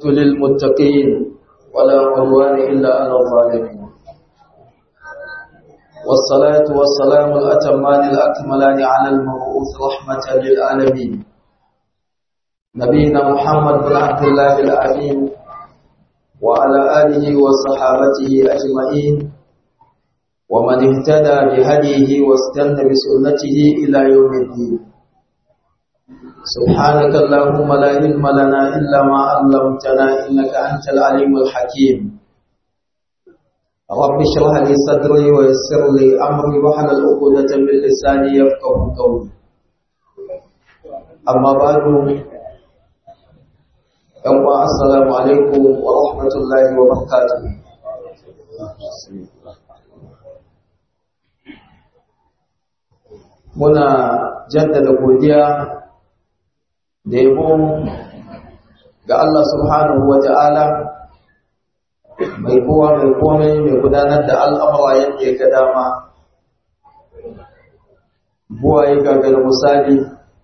للمتقين ولا عدوان إلا على الظالمين والصلاة والسلام الأتمان الأكملان على المبعوث رحمة للعالمين نبينا محمد بن عبد الله الأمين وعلى آله وصحابته أجمعين ومن اهتدى بهديه واستنى بسنته إلى يوم الدين سبحانك اللهم لا علم لنا إلا ما علمتنا إنك أنت العليم الحكيم رب اشرح لي صدري ويسر لي أمري واحلل عقدة من لساني يفقهوا قولي أما بعد السلام عليكم ورحمة الله وبركاته muna jaddada godiya da yabo ga Allah subhanahu wa ta'ala mai kowa mai komai mai gudanar da al'amura yadda ya ga dama buwaye gagar misali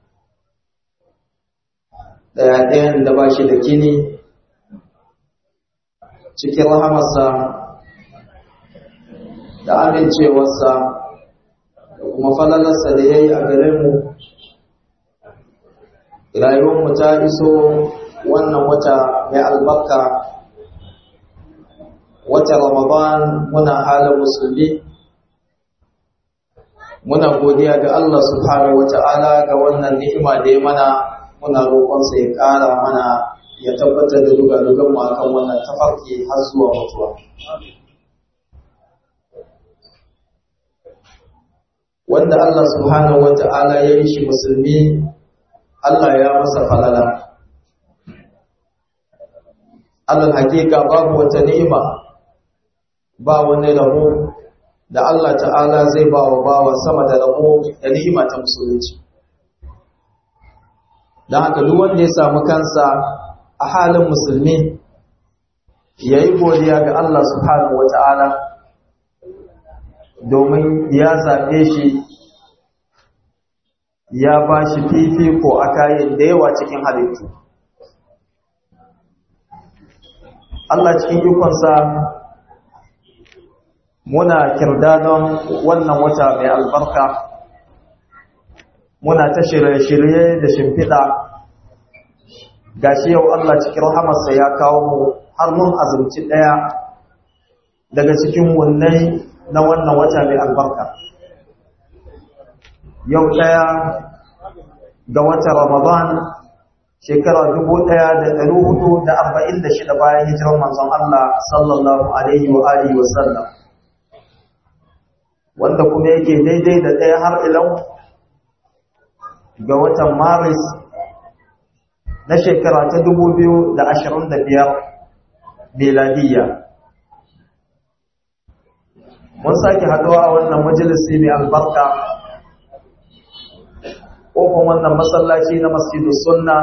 ɗayan da ba shi da kini cikin rahamarsa da amincewarsa da kuma falalarsa da ya yi a garinmu rayuwarmu ta iso wannan wata mai albarka wata Ramadan muna halin musulmi muna godiya ga Allah subhanahu wata'ala ga wannan ni'ima da ya mana muna roƙonsa ya ƙara mana ya tabbatar da dugaduganmu akan wannan tafarki har zuwa mutuwa wanda Allah subhanahu wata'ala ya yi shi musulmi Allah ya masa falala alal hakika babu wata ni'ima ba wani rabo da Allah ta'ala zai ba wa bawa sama da rabo da ni'ima ta musulunci don haka duk wanda ya samu kansa a halin musulmi ya yi godiya ga Allah subhanahu wa ta'ala domin ya zaɓe shi ya ba shi fifiko a kayan da yawa cikin halittu Allah cikin ikonsa muna kirdanon wannan wata mai albarka muna ta shirye-shirye da shimfiɗa gashi yau Allah cikin rahamarsa ya kawo mu har mun azumci ɗaya daga cikin wunnai na wannan wata mai albarka yau ɗaya ga watan Ramadan shekara 1446 bayan hijirar manzon Allah sallallahu alaihi wa alihi wa sallam wanda kuma yake daidai da ɗaya har ilau ga watan Maris na shekara ta 2025 miladiyya mun sake haɗuwa a wannan majalisi mai albarka ƙofar wannan masallaci na Masjidus Sunna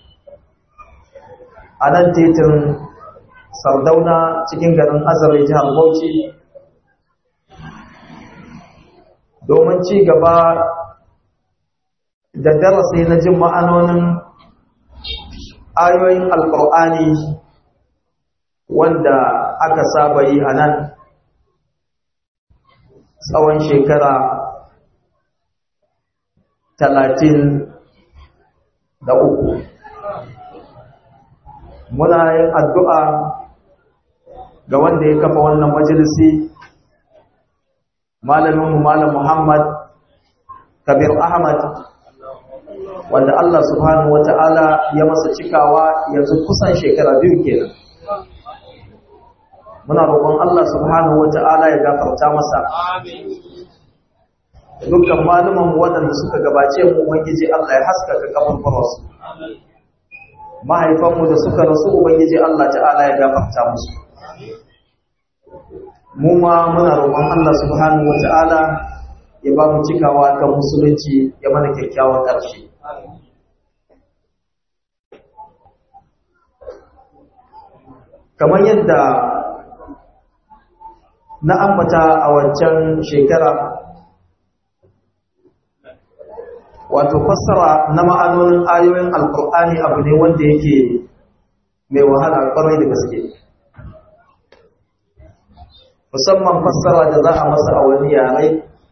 a nan titin Sardauna cikin garin Azare jihar Bauchi domin ci gaba da darasi na jin ma'anonin ayoyin Alƙur'ani wanda aka saba yi a nan tsawon shekara 33 muna yin addu'a ga wanda ya kafa wannan majalisi malaminmu Malam Muhammad Kabir Ahmad wanda Allah subhanahu wata'ala ya masa cikawa yanzu kusan shekara 2 kenan muna roƙon Allah subhanahu wata'ala ya gafarta masa dukkan malumanmu waɗanda suka gabace mu ubangiji Allah ya haskaka kaburburansu mahaifanmu da suka rasu ubangiji Allah ta'ala ya gafarta musu mu ma muna roƙon Allah subhanahu wata'ala ya ba mu cikawa kan musulunci ya mana kyakkyawan ƙarshe kamar yadda na ambata a wancan shekara wato fassara na ma'anonin ayoyin alkur'ani abu ne wanda yake mai wahala kwarai da gaske, musamman fassara da za a masa a wani yare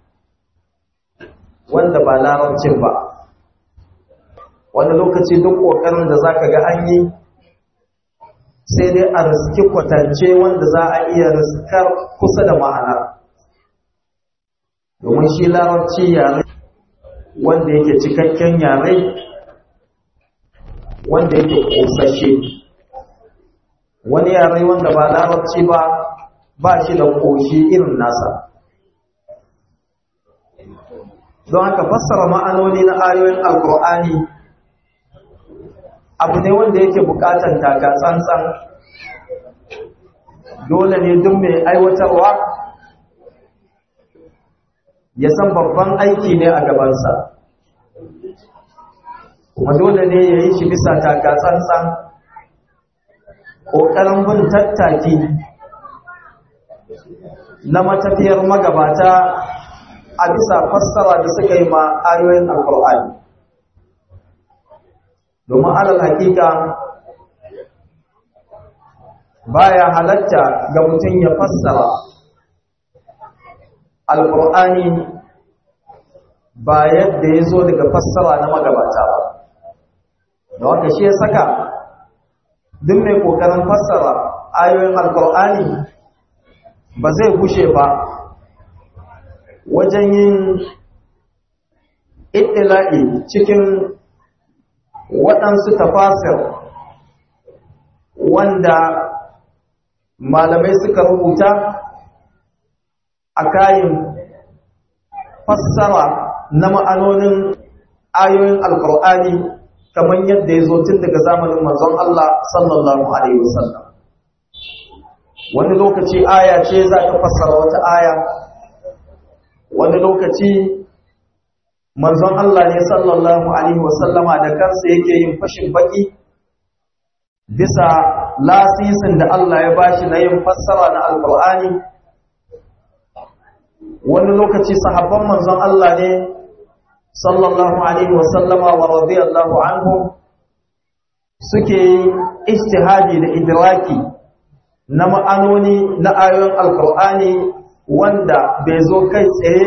wanda ba larabcin ba. Wani lokaci duk ƙoƙarin da za ka ga an yi sai dai a riski kwatance wanda za a iya riskar kusa da ma'ana, domin shi larabci yare wanda yake cikakken yare wanda yake ƙosashe. Wani yare wanda ba larabci ba shi da ƙoshi irin nasa. Don haka fassara ma'anoni na ayoyin alkur'ani abu ne wanda yake buƙatar taka tsantsan. Dole ne duk mai aiwatarwa ya san babban aiki ne a gabansa, kuma dole ne ya yi shi bisa taka tsantsan, ƙoƙarin bin tattaki na matafiyar magabata a bisa fassara da suka yi ma ayoyin alkur'ani. Domin alal hakika baya halatta ga mutum ya fassara alkur'ani ba yadda ya zo daga fassara na magabata ba. Da haka shi ya saka duk mai kokarin fassara ayoyin alkur'ani ba zai gushe ba wajen yin ittila'i cikin waɗansu tafasir wanda malamai suka rubuta a kayan fassara na ma'anonin ayoyin alkur'ani kamar yadda ya zo tun daga zamanin manzon Allah sallallahu alaihi wasallam. Wani lokaci aya ce za ta fassara wata aya, wani lokaci manzon Allah ne sallallahu alaihi wasallama da kansa yake yin fashin baki bisa lasisin da Allah ya bashi na yin fassara na alkur'ani. Wani lokaci sahabban manzon Allah ne sallallahu alaihi wasallama wa radiyallahu anhu suke ijtihadi da idraki na ma'anoni na ayoyin alkur'ani wanda bai zo kai tsaye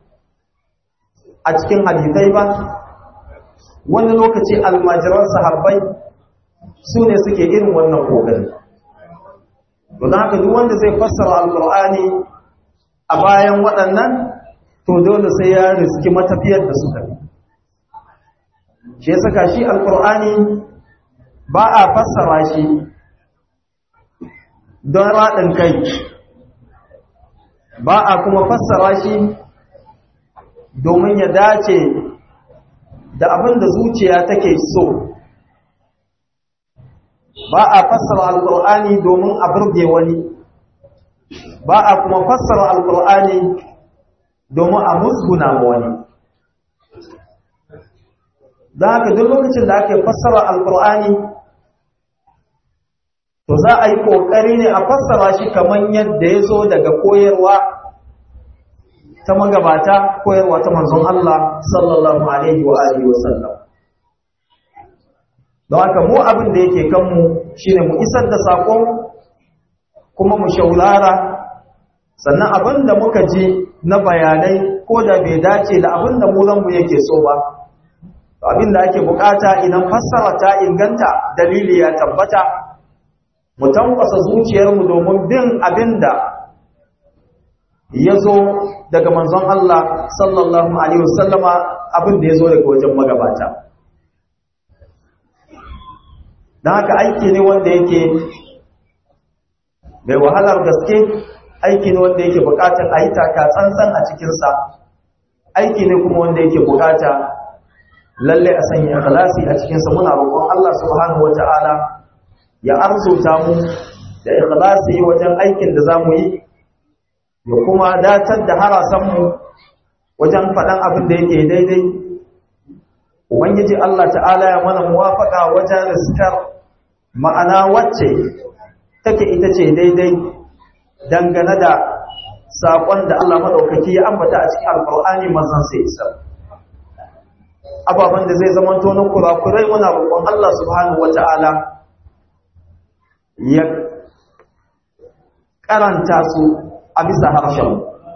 a cikin hadisai ba. Wani lokaci almajiran sahabbai su ne suke irin wannan kokari. Don haka duk wanda zai fassara alkur'ani a bayan waɗannan to dole sai ya riski matafiyar da suka yi. Shi saka shi alkur'ani ba a fassara shi don raɗin kai, ba a kuma fassara shi domin ya dace da abin da zuciya take so. Ba a fassara alkur'ani domin a burge wani, ba a kuma fassara alkur'ani domin a musguna ma wani. Don haka duk lokacin da ake fassara alkur'ani to za a yi ƙoƙari ne a fassara shi kamar yadda ya zo daga koyarwa ta magabata, koyarwa ta manzon Allah sallallahu alaihi wa alihi wa sallam. Don haka mu abin da yake kanmu shine mu isar da saƙon kuma mu shaulara, sannan abin da muka ji na bayanai ko da bai dace da abin da mu ranmu yake so ba, abin da ake bukata idan fassara ta inganta, dalili ya tabbata, mu tankwasa zuciyarmu domin bin abin da ya zo daga manzon Allah sallallahu alaihi wasallama, abin da ya zo daga wajen magabata. Don haka aiki ne wanda yake mai wahalar gaske, aiki ne wanda yake bukatar a yi taka tsantsan a cikinsa, aiki ne kuma wanda yake bukata lalle a sanya ikhlasi a cikinsa. Muna roƙon Allah subhanahu wata'ala ya arzuta mu da ikhlasi wajen aikin da za mu yi, ya kuma datar da harasanmu wajen faɗan abin da yake daidai. Ubangiji Allah ta'ala ya mana muwafaka wajen riskar ma'ana wacce take ita ce daidai dangane da saƙon da Allah maɗaukaki ya ambata a cikin alƙur'ani manzon sai isa. Ababen da zai zama tonon kurakurai muna roƙon Allah subhanahu wata'ala ya karanta su a bisa harshen.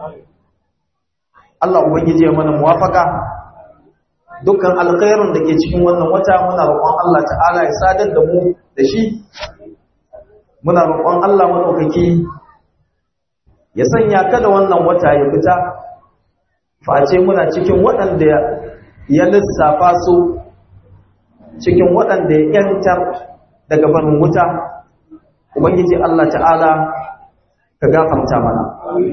Allah ubangiji ya mana muwafaka dukkan alkhairun da ke cikin wannan wata muna roƙon Allah ta'ala ya sadar da mu da shi. Muna roƙon Allah madaukaki ya sanya kada wannan wata ya fita face muna cikin waɗanda ya lissafa su cikin waɗanda ya yantar daga barin wuta. Ubangiji Allah ta'ala ka gafarta mana.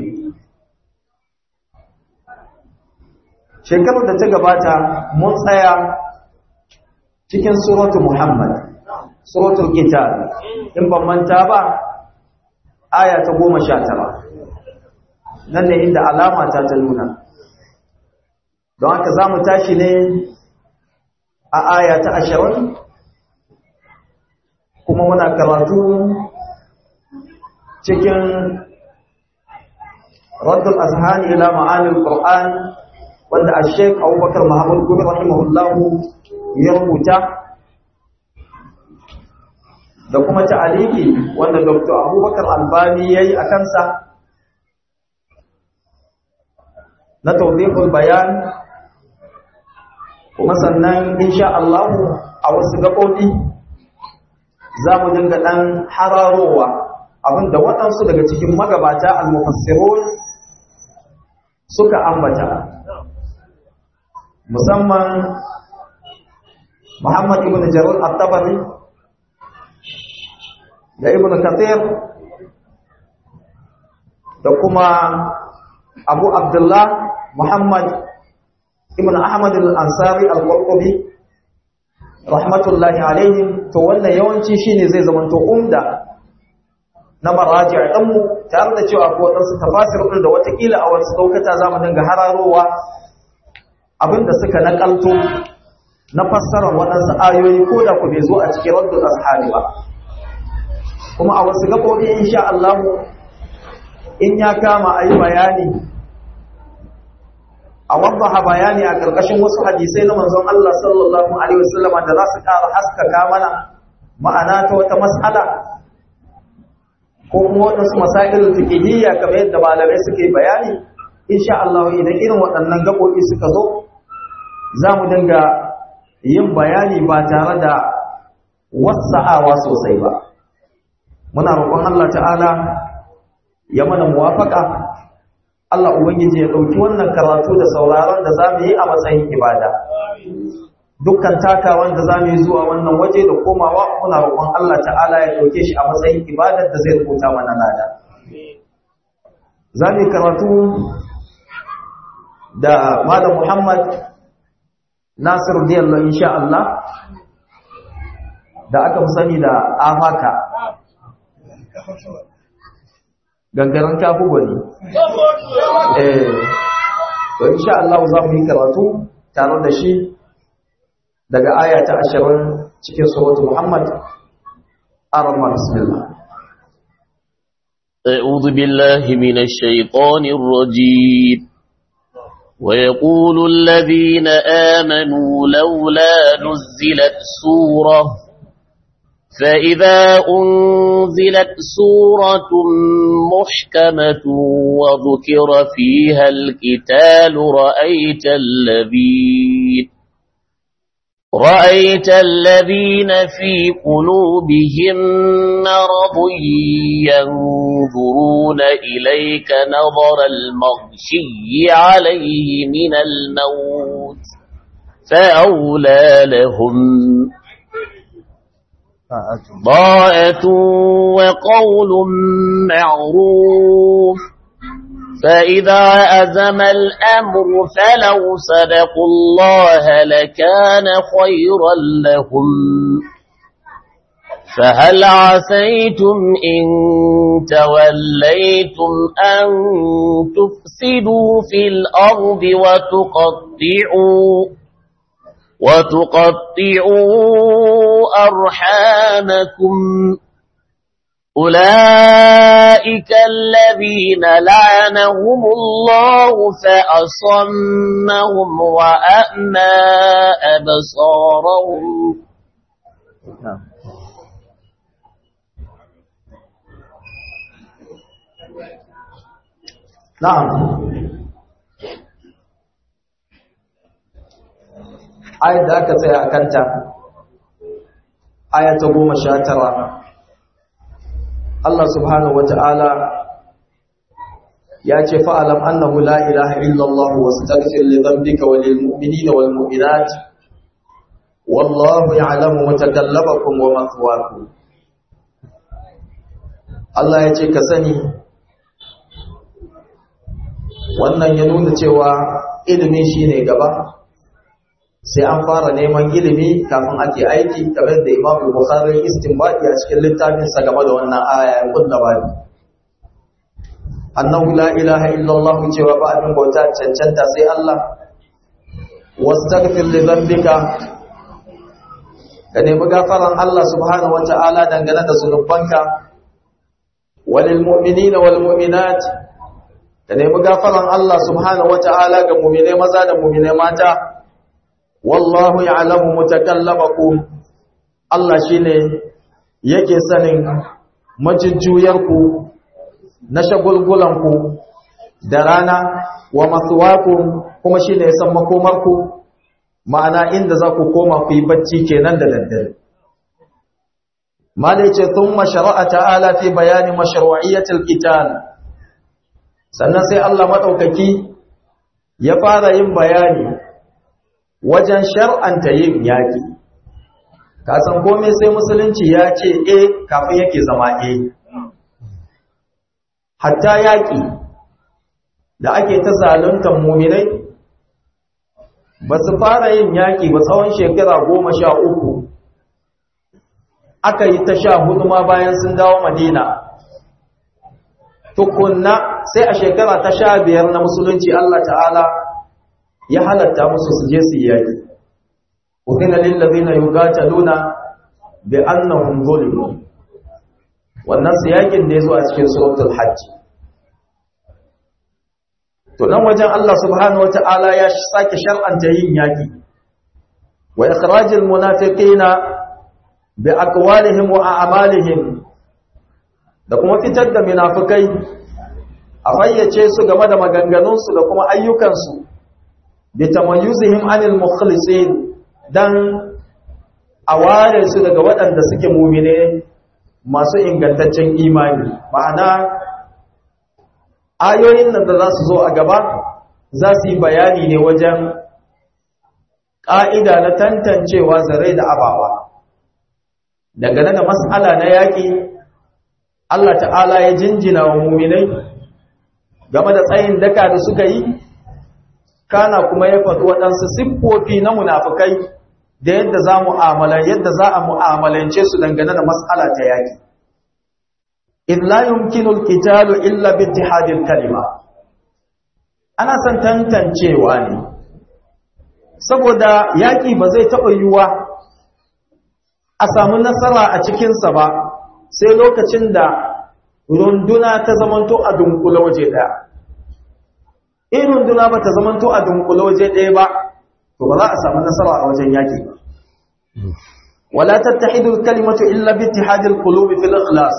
Shekarar da ta gabata mun tsaya cikin suratu Muhammad, suratul Qital, in ban manta ba aya ta 19. Nan ne inda alama ta nuna. Don haka za mu tashi ne a aya ta 20, kuma muna karatu cikin Raddul Azhan ila Ma'anil Qur'an wanda Sheikh Abubakar Muhammad Gumi rahimahullahu ya rubuta, da kuma ta'aliki wanda Dr. Abubakar Albani yayi a kansa na tawdihul bayan. Kuma sannan insha Allah a wasu gaɓoɓi za mu dinga ɗan hararowa abinda waɗansu daga cikin magabata al-mufassirun suka ambata, musamman Muhammad ibn Jarir at-Tabari da Ibn Kathir da kuma Abu Abdullah Muhammad ibn Ahmad al-Ansari al-Qurtubi rahmatullahi alaihim. To wannan yawanci shine zai zama to umda na maraji' ɗanmu, tare da cewa ko wadansu tafasir da watakila a wasu daukata zamu dinga hararowa abinda suka nakalto na fassarar waɗansu ayoyi ko da ku bai zo a cikin Raddul Azhari ba. Kuma a wasu gaɓoɓi insha Allah in ya kama ayi bayani a wadda bayani a ƙarƙashin wasu hadisai na manzon Allah sallallahu alaihi wasallam da za su ƙara haskaka mana ma'ana ta wata mas'ala ko kuma waɗansu masailul fiqhiyya kamar yadda malamai suke bayani. Insha Allah idan irin waɗannan gaɓoɓi suka zo za mu dinga yin bayani ba tare da wasa'awa sosai ba. Muna roƙon Allah ta'ala ya mana muwafaka. Allah Ubangiji ya ɗauki wannan karatu da sauraron da za mu yi a matsayin ibada. Dukkan takawan da za mu yi zuwa wannan waje da komawa muna roƙon Allah ta'ala ya ɗauke shi a matsayin ibadar da zai rubuta mana lada. Za mu yi karatu da Malam Muhammad Nasir Diyallo insha Allah, da aka fi sani da Afaka. Gangaren kafu gwani. To insha Allah za mu yi karatu tare da shi daga aya ta 20 cikin suratul Muhammad. Arama bismillah. أعوذ بالله من الشيطان الرجيم. ويقول الذين آمنوا لولا نزلت سورة، فإذا أنزلت سورة محكمة وذكر فيها القتال رأيت الذين في قلوبهم مرض ينظرون إليك نظر المغشي عليه من الموت فأولى لهم ضاءة وقول معروف. فإذا أزم الأمر فلو صدقوا الله لكان خيرا لهم. فهل عسيتم إن توليتم أن تفسدوا في الأرض وتقطعوا أرحامكم؟ أولئك الذين لعنهم الله فأصمهم وأعمى أبصارهم. na'am ayat da aka tsaya a kanta aya ta 19 Allah subhanahu wata'ala ya ce fa'alam annahu la ilaha illallah wastaghfir li dhanbika wa lil mu'minina wal mu'minat wallahu ya'lamu mutakallabakum wa mathwaakum. Allah ya ce ka sani, wannan ya nuna cewa ilimi shine gaba, sai an fara neman ilimi kafin ake aiki, kamar da Imam Bukhari istinbadi a cikin littafinsa game da wannan aya ya kulla bani. Annahu la ilaha illallah, cewa ba abin bauta cancanta sai Allah. Wastaghfir li dhanbika, ka nemi gafaran Allah subhanahu wata'ala dangane da zunubanka. Walil mu'minina wal mu'minat, ka nemi gafaran Allah subhanahu wata'ala ga mu'mine maza da mu'mine mata. Wallahu ya'lamu mutakallabakum, Allah shine yake sanin majujjuyarku na shagulgulanku da rana, wa mathwaakum, kuma shine ya san makomarku, ma'ana inda za ku koma ku yi bacci kenan da daddare. Malai ce thumma shara'a ta'ala fi bayani mashru'iyyatil qital, sannan sai Allah madaukaki ya fara yin bayani wajen shar'anta yin yaƙi. Ka san komai sai musulunci ya ce kafin yake zama hatta yaƙi da ake ta zaluntar muminai ba su fara yin yaƙi ba tsawon shekara 13, aka yi ta 14 ma bayan sun dawo Madina. Tukunna sai a shekara ta 15 na musulunci Allah ta'ala ya halatta musu su je su yaki. Udhina lil ladina yuqataluna bi annahum zulimu. Wannan siyakin da yazo a cikin suratul hajj. To nan wajen Allah subhanahu wataala ya sake shar'anta yin yaki. Wa ikhrajil munafiqina bi aqwalihim wa a'malihim, da kuma fitar da munafikai a fayyace su game da maganganunsu da kuma ayyukansu, bi tamayyuzihim anil mukhlisin, dan a ware su daga waɗanda suke mu'mine masu ingantaccen imani. Ma'ana ayoyin nan da za su zo a gaba za su yi bayani ne wajen ƙa'ida na tantancewa zare da abawa dangane da mas'ala na yaƙi. Allah ta'ala ya jinjina wa mu'minai game da tsayin daka da suka yi, kana kuma ya faɗi waɗansu siffofi na munafukai da yadda za a mu'amalance su dangane da mas'ala ta yaƙi. In la yumkinul qitalu illa bi ittihadil kalima, ana son tantancewa ne saboda yaƙi ba zai taɓa yiwuwa a samu nasara a cikinsa ba sai lokacin da runduna ta zamanto a dunkule waje ɗaya. In runduna ba ta zamanto a dunkule waje ɗaya ba, to ba za a samu nasara a wajen yaƙi ba. Wala tattahidul kalimatu illa bi ittihadil qulubi fil ikhlas.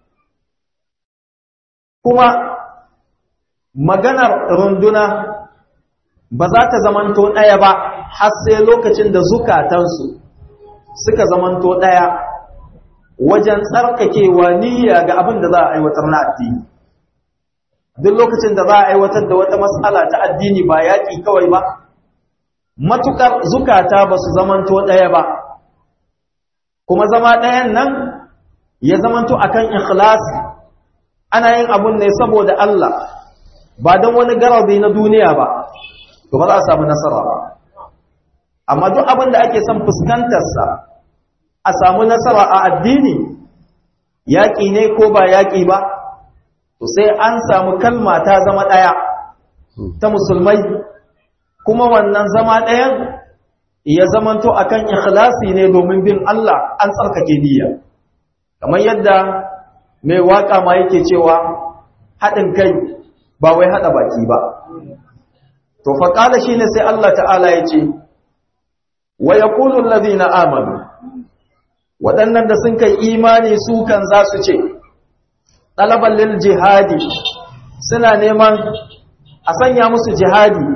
Kuma maganar runduna ba za ta zamanto ɗaya ba har sai lokacin da zukatansu suka zamanto ɗaya wajen tsarkakewa niyya ga abin da za a aiwatar na addini. Duk lokacin da za a aiwatar da wata matsala ta addini ba yaƙi kawai ba, matukar zukata ba su zamanto ɗaya ba, kuma zama ɗayan nan ya zamanto akan ikhlasi, ana yin abun ne saboda Allah ba don wani garabi na duniya ba, to ba za a samu nasara ba. Amma duk abin da ake son fuskantarsa a samu nasara a addini, yaƙi ne ko ba yaƙi ba, to sai an samu kalma ta zama ɗaya ta musulmai, kuma wannan zama ɗayan ya zamanto akan ikhlasi ne domin bin Allah, an tsarkake niyya. Kamar yadda mai waƙa ma yake cewa haɗin kai ba wai haɗa baki ba. To faƙala shi ne sai Allah ta'ala ya ce, wa ya kulun lazina amanu, waɗannan da sun kai imani su kan za su ce, ɗalaban lil jihadi, suna neman a sanya musu jihadi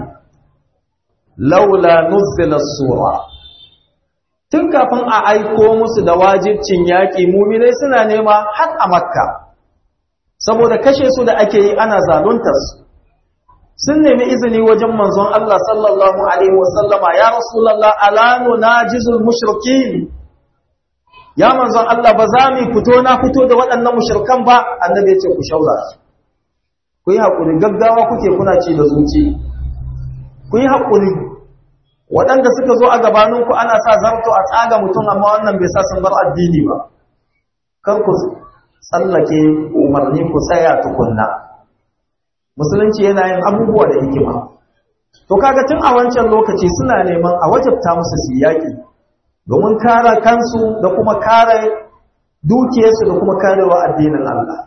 laula nuzila sura tun kafin a aiko musu da wajibcin yaƙi muminai suna nema har a makka saboda kashe su da ake yi ana zaluntar su sun nemi izini wajen manzon Allah sallallahu alaihi wasallama ya rasulullah ala nunajizul mushrikin ya manzon Allah ba za mu fito na fito da waɗannan mushrikan ba annabi ya ce ku shaura ku yi hakuri gaggawa kuke kuna ci da zuci ku yi hakuri waɗanda suka zo a gabaninku ana sa zarto a tsaga mutum amma wannan bai sa sun bar addini ba kar ku tsallake umarni ku tsaya tukunna musulunci yana yin abubuwa da hikima to kaga tun a wancan lokaci suna neman a wajabta musu su yaki domin kare kansu da kuma kare dukiyarsu da kuma karewa addinin Allah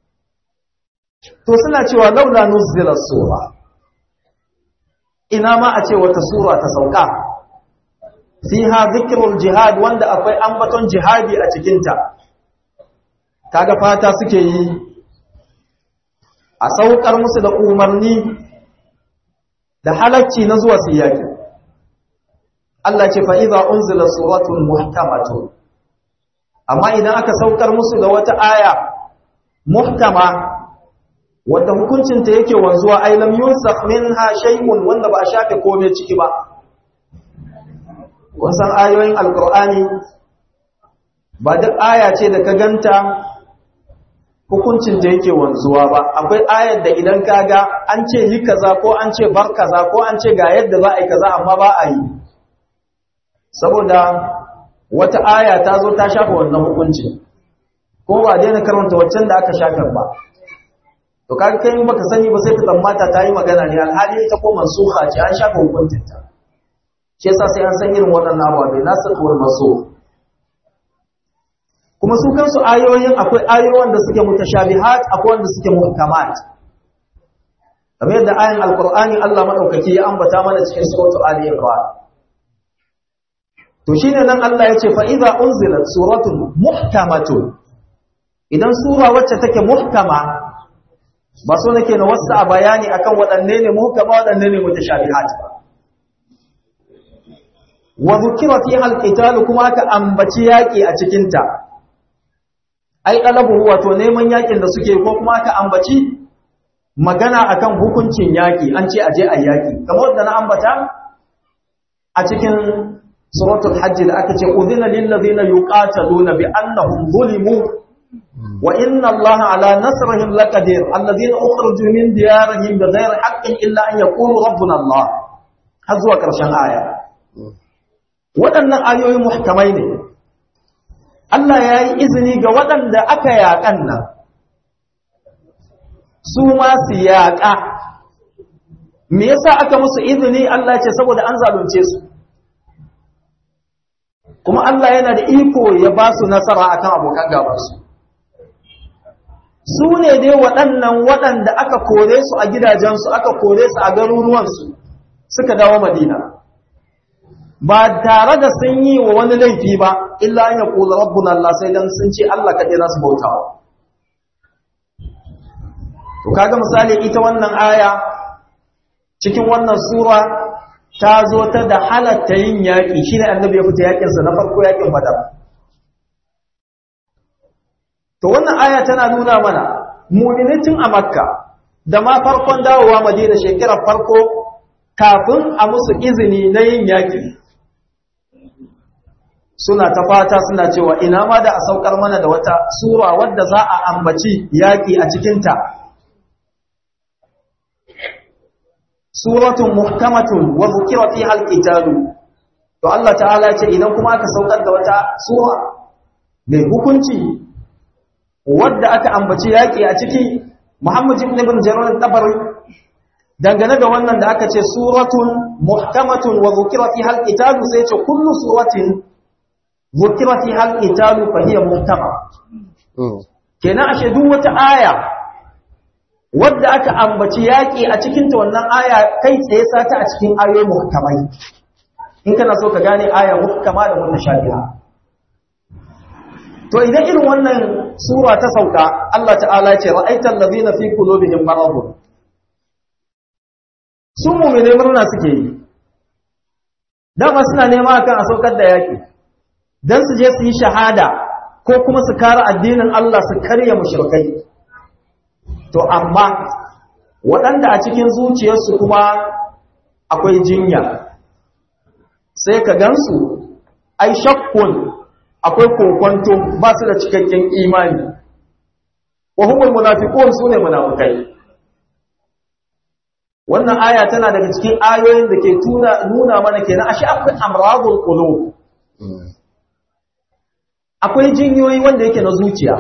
to suna cewa laula nuzila sura ina ma a ce wata sura ta sauka fiha dhikrul jihad wanda akwai ambaton jihadi a cikin ta kaga fata suke yi a saukar musu da umarni da halacci na zuwa siyaki Allah ce fa idza unzila suratun muhkamatun amma idan aka saukar musu da wata aya muhkama wanda hukuncin ta yake wanzuwa ai lam yusakh minha shay'un wanda ba a shafe komai ciki ba kun san ayoyin alqur'ani ba duk aya ce da ka ganta hukuncin da yake wanzuwa ba akwai ayar da idan kaga an ce yi kaza ko an ce bar kaza ko an ce ga yadda za a yi kaza amma ba a yi saboda wata aya ta zo ta shafa wannan hukuncin ko ba daina karanta waccan da aka shafa ba to kaga kai in baka sani ba sai ka tsammata ta yi magana ne alhali ita ko mansukha ce an shafa hukuncin ta shi yasa sai an san irin waɗannan abubuwa bai nasu tuwar maso kuma su kansu ayoyin akwai ayoyin da suke mutashabihat akwai wanda suke muhkamat kamar yadda ayin alqur'ani Allah madaukaki ya ambata mana cikin suratul ali imran to shine nan Allah yace fa idza unzilat suratun muhkamatun idan sura wacce take muhkama ba so nake na wasu a bayani akan waɗanne ne muhkama waɗanne ne mutashabihat wa dhukira fiha alqital kuma aka ambaci yaki a cikin ta ai ɗalabu wato neman yakin da suke ko kuma aka ambaci magana akan hukuncin yaki an ce aje a yaki kamar wanda na ambata a cikin suratul hajj da aka ce udhina lil ladina yuqataluna bi annahum zulimu wa inna allaha ala nasrihim laqadir alladhina ukhriju min diyarihim bighayri haqqin illa an yaqulu rabbuna allah har zuwa karshen aya waɗannan ayoyi muhkamai ne Allah ya yi izini ga waɗanda aka yaƙan nan su ma su yaƙa me yasa aka musu izini Allah ce saboda an zalunce su kuma Allah yana da iko ya ba su nasara akan abokan gabansu su ne dai waɗannan waɗanda aka kore su a gidajensu aka kore su a garuruwansu suka dawo Madina ba tare da sun yi wa wani laifi ba illa an yaqulu rabbuna Allah sai dan sun ce Allah kadai za su bautawa to kaga misali ita wannan aya cikin wannan sura ta zo ta da halatta yin yaki shine annabi ya fita yakin sa na farko yakin Badar to wannan aya tana nuna mana mu'minai tun a Makka da ma farkon dawowa Madina shekarar farko kafin a musu izini na yin yaki suna ta fata suna cewa ina ma da a saukar mana da wata sura wadda za a ambaci yaƙi a cikinta suratun muhkamatun wa zukira fiha alqitalu to Allah ta'ala ya ce idan kuma aka saukar da wata sura mai hukunci wadda aka ambaci yaƙi a ciki Muhammad ibn Jarir al-Tabari dangane da wannan da aka ce suratun muhkamatun wa zukira fiha alqitalu sai ce kullu suratin zukira fi hal qitalu fa hiya muhtama kenan ashe duk wata aya wadda aka ambaci yaki a cikin ta wannan aya kai tsaye sata a cikin ayoyi muhkamai in kana so ka gane aya muhkama da mutashabiha to idan irin wannan sura ta sauka Allah ta'ala ya ce ra'aital ladina fi qulubihim maradun su mu'mine murna suke yi dama suna nema akan a saukar da yaki dan su je su yi shahada ko kuma su kare addinin Allah su karya mushrikai to amma waɗanda a cikin zuciyarsu kuma akwai jinya sai ka gansu ai shakkun akwai kokonto ba su da cikakken imani wa humul munafiqun sune munafikai wannan aya tana daga cikin ayoyin da ke nuna mana kenan ashe akwai amradul qulub akwai jinyoyi wanda yake na zuciya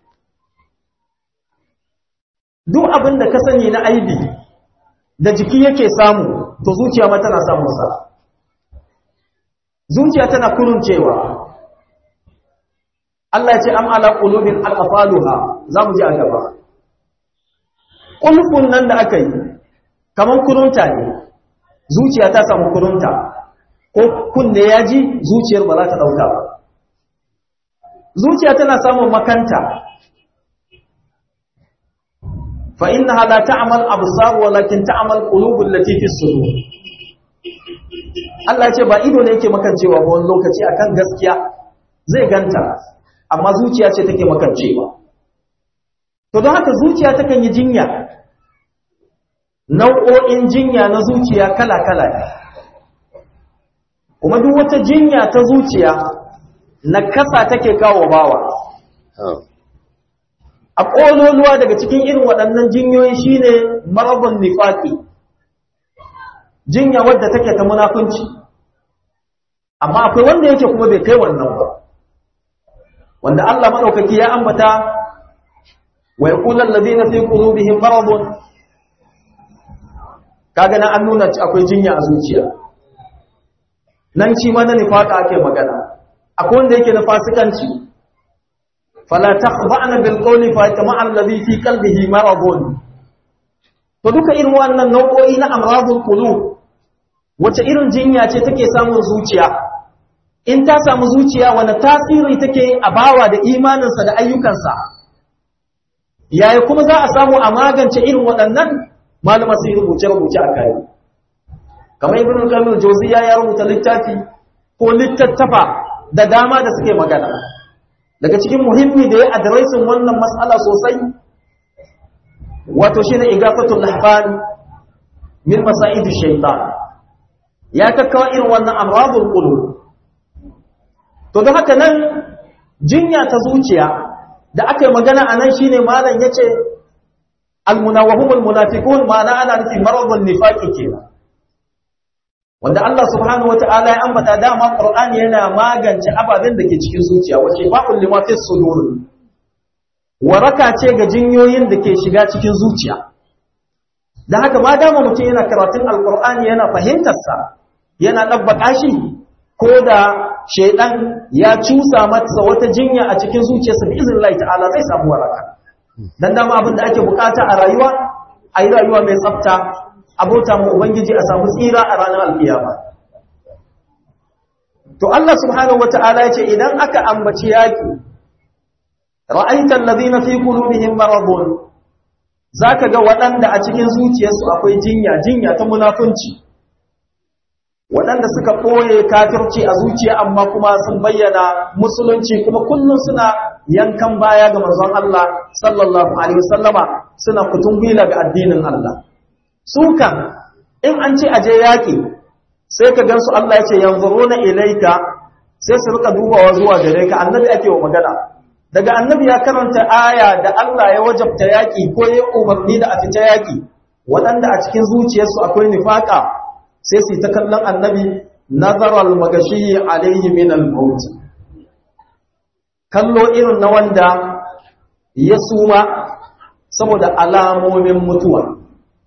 duk abin da ka sani na aibi da jiki yake samu to zuciya ma tana samun sa zuciya tana kuruncewa Allah ya ce am ala qulubin alqafaluha zamu ji a gaba kulfun nan da aka yi kaman kurunta ne zuciya ta samu kurunta ko kunne ya ji zuciyar ba za ta dauka ba zuciya tana samun makanta fa innaha la ta'mal absar walakin ta'mal qulubul lati fi sudur Allah ya ce ba ido ne yake makancewa ba wani lokaci akan gaskiya zai ganta amma zuciya ce take makancewa to don haka zuciya takan yi jinya nau'o'in jinya na zuciya kala-kala kuma duk wata jinya ta zuciya nakasa take kawo bawa a ƙololuwa daga cikin irin waɗannan jinyoyi shine marabun nifaqi jinya wadda take ta munafunci amma akwai wanda yake kuma bai kai wannan ba wanda Allah madaukaki ya ambata wa yaqulu alladhina fi qulubihim maradun kaga nan an nuna akwai jinya a zuciya nan shi ma na nifaqa ake magana akwai wanda yake na fasikanci fala takhda'na bil qawli fa yatma'a alladhi fi qalbihi maradun to duka irin wannan nau'o'i na amradul qulub wace irin jinya ce take samun zuciya in ta samu zuciya wani tasiri take a bawa da imaninsa da ayyukansa yaya kuma za a samu a magance irin waɗannan malama sai rubuce-rubuce a kai kamar ibn al-qayyim al-jawziyya ya rubuta littafi ko littattafa da dama da suke magana daga cikin muhimmi da ya adresin wannan mas'ala sosai wato shine igafatul lahfan min masa'id ash-shaytan ya kakkawa irin wannan amradul qulub to don haka nan jinya ta zuciya da aka yi magana anan shine malam yace al-munawwahumul munafiqun ma'ana ana nufin maradun nifaqi kenan wanda Allah subhanahu wata'ala ya ambata dama Qur'ani yana magance ababen da ke cikin zuciya wace ba'ul lima fi sudur waraka ce ga jinyoyin da ke shiga cikin zuciya dan haka ma dama mutum yana karatun alqur'ani yana fahimtar sa yana dabbaka shi ko da shaydan ya cusa masa wata jinya a cikin zuciyarsa bi iznillahi ta'ala zai samu waraka dan dama abin da ake bukata a rayuwa ayi rayuwa mai tsafta abota mu ubangiji a samu tsira a ranar alkiyama to Allah subhanahu wataala yace idan aka ambaci yaki ra'aital ladina fi qulubihim maradun zaka ga waɗanda a cikin zuciyarsu akwai jinya ta munafunci waɗanda suka ɓoye kafirci a zuciya amma kuma sun bayyana musulunci kuma kullum suna yankan baya ga manzon Allah sallallahu alaihi wasallama suna kutumbila ga addinin Allah su kan in an ce aje yaki sai ka gansu Allah ya ce yanzuruna ilaika sai su rika dubawa zuwa gare ka annabi ake wa magana daga annabi ya karanta aya da Allah ya wajabta yaki ko ya umarni da a fita yaki waɗanda a cikin zuciyarsu akwai nifaka sai su ta kallon annabi nazaral magashi alayhi min al-maut kallo irin na wanda ya suma saboda alamomin mutuwa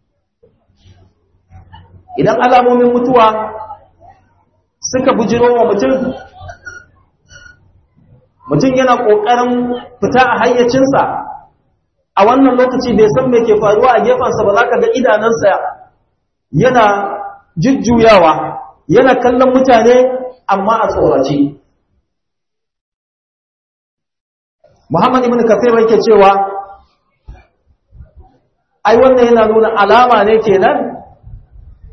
idan alamomin mutuwa suka bujiro wa mutum yana ƙoƙarin fita a hayyacinsa a wannan lokaci bai san me ke faruwa a gefensa ba za ka ga idanunsa yana jujjuyawa yana kallon mutane amma a tsorace Muhammad ibn Kathir yake cewa ai wannan yana nuna alama ne kenan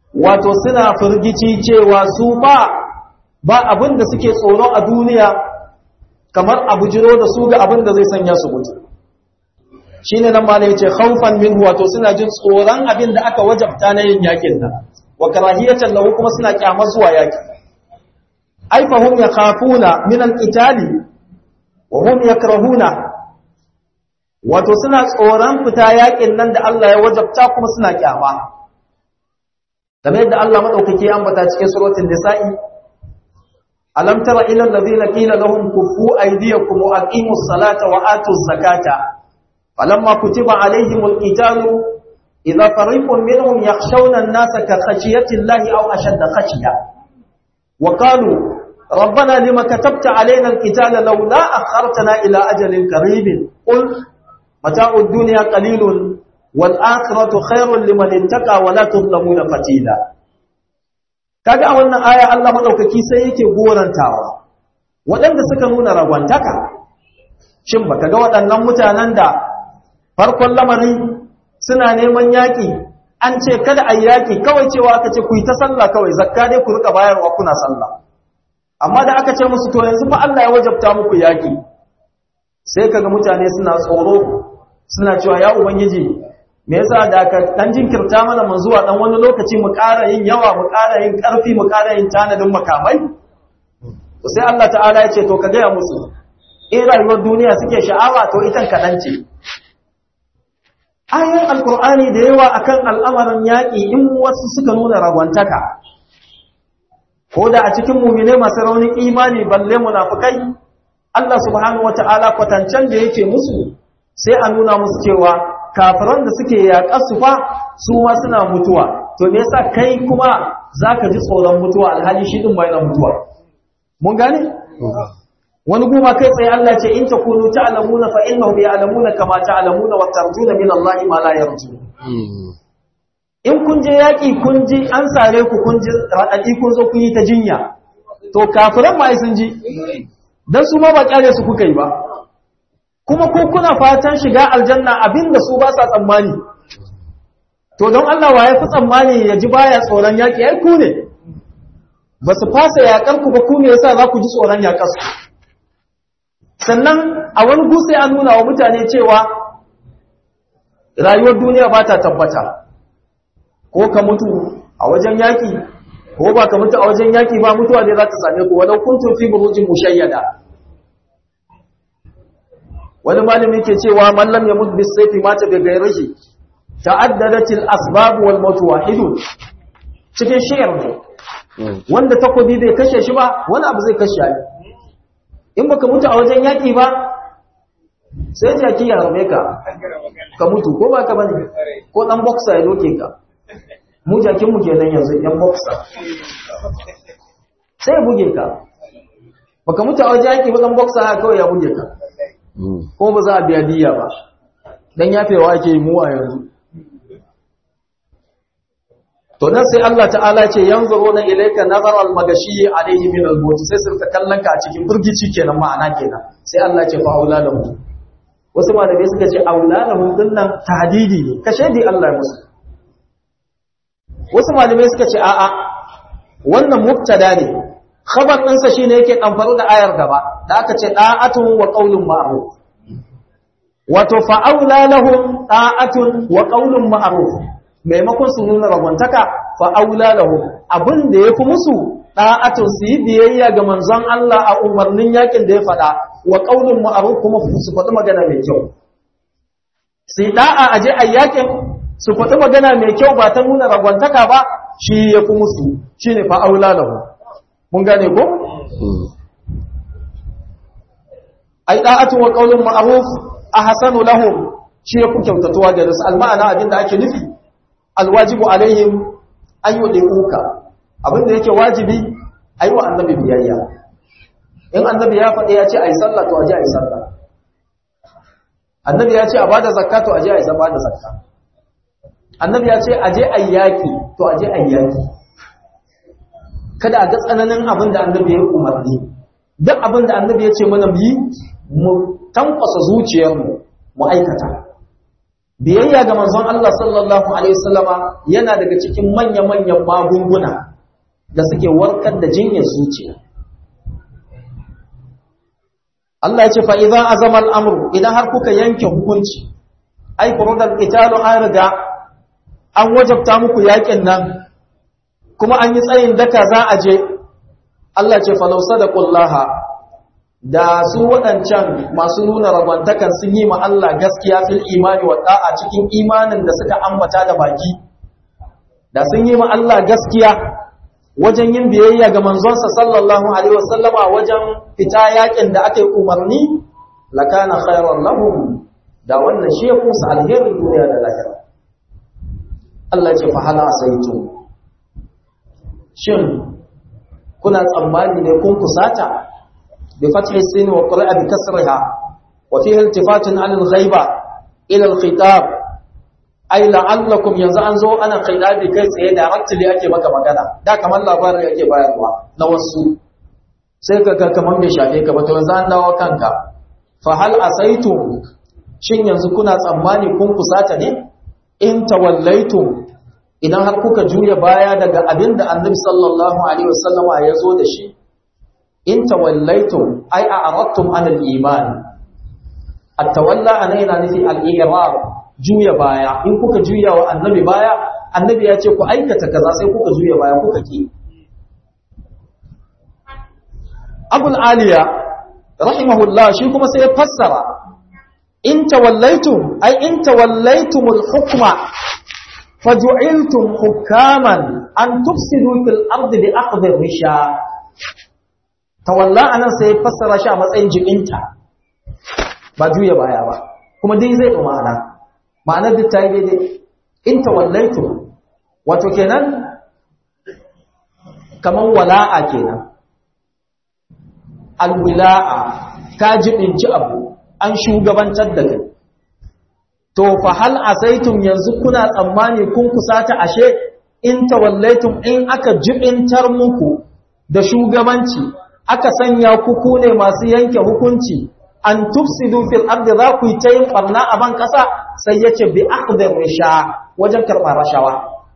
wato suna firgici cewa su ba abin da suke tsoro a duniya kamar a bujiro da su ga abin da zai sanya su mutu. Shine nan malai yace khawfan minhu, wato suna jin tsoron abin da aka wajabta na yin yakin nan, wa karahiyatan lahu, kuma suna kyamar zuwa yaki. Ai fa hum yakhafuna min al-qitali wa hum yakrahuna, wato suna tsoron fita yakin nan da Allah ya wajabta kuma suna kyama. Kamar yadda Allah madaukake ya ambata cikin suratul nisa'i, alam tara ila alladhina qila lahum kuffu aydiyakum wa aqimus salata wa atuz zakata falamma kutiba alayhimul qitalu idha fariqun minhum yakhshawna an-nasa ka khashiyati llahi aw ashadda khashya wa qalu rabbana lima katabta alayna al-qitala lawla akhartana ila ajalin qaribin qul mata'ud dunya qalilun wal akhiratu khairun liman ittaqa wa la tudlamuna fatila. Kaga a wannan aya Allah madaukaki sai yake gorantawa waɗanda suka nuna ragwantaka. Shin baka ga waɗannan mutanen da farkon lamari suna neman yaƙi, an ce kada a yaƙi, kawai cewa aka ce ku yi ta sallah kawai, zakka dai ku rika bayarwa kuna sallah. Amma da aka ce musu to yanzu fa Allah ya wajabta muku yaƙi, sai kaga mutane suna tsoro, suna cewa ya ubangiji me yasa da ka dan jinkirta mana mun zuwa dan wani lokaci mu ƙara yin yawa, mu ƙara yin ƙarfi, mu ƙara yin tanadin makamai. Sai Allah ta'ala ya ce to ka gaya musu in rayuwar duniya suke sha'awa to ita kaɗan ce. Ayoyin alkur'ani da yawa akan al'amarin yaƙi in wasu suka nuna ragwantaka, ko da a cikin mumine masu raunin imani balle munafukai, Allah subhanahu wata'ala kwatancen da yake musu sai a nuna musu cewa kafiran da suke yaƙar su fa su ma suna mutuwa. To me yasa kai kuma zaka ji tsoron mutuwa alhali shi din bai na mutuwa? Mun gane? Wani goma kai tsaye Allah ce in takunu ta'lamuna fa innahum ya'lamuna kama ta'lamuna wa tarjuna min Allah ma la yarjun. In kun je yaki kun ji an sare ku, kun ji radadi, kun zo kun yi ta jinya, to kafiran ma sun ji, dan su ma ba kyale su kuka yi ba, kuma ko kuna fatan shiga aljanna abinda su ba sa tsammani. To don Allah wa ya fi tsammani ya ji baya tsoron yaki? Ai ku ne ba su fasa yakar ku ba, ku ne yasa za ku ji tsoron yakar su. Sannan a wani gutse an nuna wa mutane cewa rayuwar duniya ba ta tabbata, ko ka mutu a wajen yaki ko ba ka mutu a wajen yaki ba, mutuwa ne za ta same ku walau kuntum fi burujin mushayyada. Wani malami ke cewa man lam yamut bis sayfi mata bi ghayrihi ta'addadat al asbab wal maut wahid. Cikin shi'ar ne wanda takobi bai kashe shi ba, wani abu zai kashe shi. In baka mutu a wajen yaki ba sai jaki ya rabe ka mutu, ko ba ka bane, ko dan boxer ya doke ka. Mu jakin mu kenan yanzu yan boxer sai ya buge ka. Baka mutu a wajen yaki ba, dan boxer haka kawai ya buge ka, ko ba za a biya diya ba, dan yafewa ake yi mu a yanzu. To nan sai Allah ta'ala ce yanzuruna ilayka nazara al-magashi alayhi min al-maut, sai su kallon ka a cikin burgici kenan, ma'ana kenan. Sai Allah ce fa aulalahu, wasu malamai suka ce aulalahu dinnan tahdidi ne, kashe di Allah ya musu. Wasu malamai suka ce a'a wannan mubtada ne, khabar din sa shine yake amfaro da ayar gaba da aka ce da'atun wa qaulun ma'ruf. Wato fa aulalahum da'atun wa qaulun ma'ruf, maimakon su nuna ragwantaka fa aula lahum, abin da yafi musu da'atun su yi biyayya ga manzon Allah a umarnin yakin da ya faɗa, wa qaulun ma'ruf, kuma su faɗi magana mai kyau. Su yi da'a aje a yakin su faɗi magana mai kyau ba ta nuna ragwantaka ba, shi yafi musu, shine fa aula lahum. Mun gane ko? Ai da'atun wa qaulun ma'ruf ahsanu lahum, shi yafi kyautatuwa ga su. Al-ma'ana abinda ake nufi alwajibu alaihim an yudiuka, abinda yake wajibi ayi wa annabi biyayya. In annabi ya faɗi ya ce ayi sallah to aje ayi sallah, annabi ya ce a bada zakka to aje ayi bada zakka, annabi ya ce aje ayi yaki to aje ayi yaki. Kada a ga tsananin abinda annabi ya umarni, duk abinda annabi ya ce mana mu yi mu tankwasa zuciyarmu mu aikata. biyayya ga manzon Allah sallallahu alaihi wasallama yana daga cikin manya-manyan magunguna da suke warkar da jinyar zuciya. Allah ya ce fa idza azama al-amru, idan har kuka yanke hukunci, ai furadal qitalu an riga an wajabta muku yakin nan kuma an yi tsayin daka za a je. Allah ce falau sadaqullaha, da su waɗancan masu nuna ragwantakan sun yi ma Allah gaskiya fil imani wa da'a cikin imanin da suka ambata da baki, da sun yi ma Allah gaskiya wajen yin biyayya ga manzonsa sallallahu alaihi wasallama wajen fita yakin da aka yi umarni, lakana khairan lahum, da wannan shi ya kusa alherin duniya da lahira. Allah ce fa hal asaitu, shin kuna tsammani ne kun kusata بفتح السين وقرأ بكسرها وفيها التفات عن الغيبة إلى الخطاب أي لعلكم ينزعنزو أنا خلال كيس إيه داركت لي أكي بك مكانا دا كمان لابار أكي بايروا نوصو سيكا كمان بشافيك بتوزان نوكانك فهل أسيتم شين ينزكونا تأماني كن كساتني إن توليتم إذا هل كوكا جوية بايا دقا أبند النبي صلى الله عليه وسلم يزود شيء in tawallaitum ay a'radtum an al-iman. At-tawalla ana yana nufi al-i'rab, juya baya. In kuka juya wa annabi baya, annabi ya ce ku aikata kaza sai kuka juya baya kuka ki. Abul Aliya rahimahullah shi kuma sai ya fassara in tawallaitum ay in tawallaitumul hukma faj'altum hukaman an tufsidu fil ardi bi aqdi risha. Tawalla anan sai fassara shi a matsayin jibinta, ba juya baya ba, kuma dai zai ɗau ma'anar duk ta yi daidai. In tawallaitu wato kenan kaman wala'a kenan, alwila'a ka jibinci abu an shugabantar da kai. To fa hal asaitum, yanzu kuna tsammani kun kusata ashe in tawallaitum, in aka jibintar muku da shugabanci aka sanya ku ne masu yanke hukunci, an tufsidu fil ardi, za ku yi ta yin barna a ban kasa, sai yace bi aqdir risha, wajen karɓar rashawa.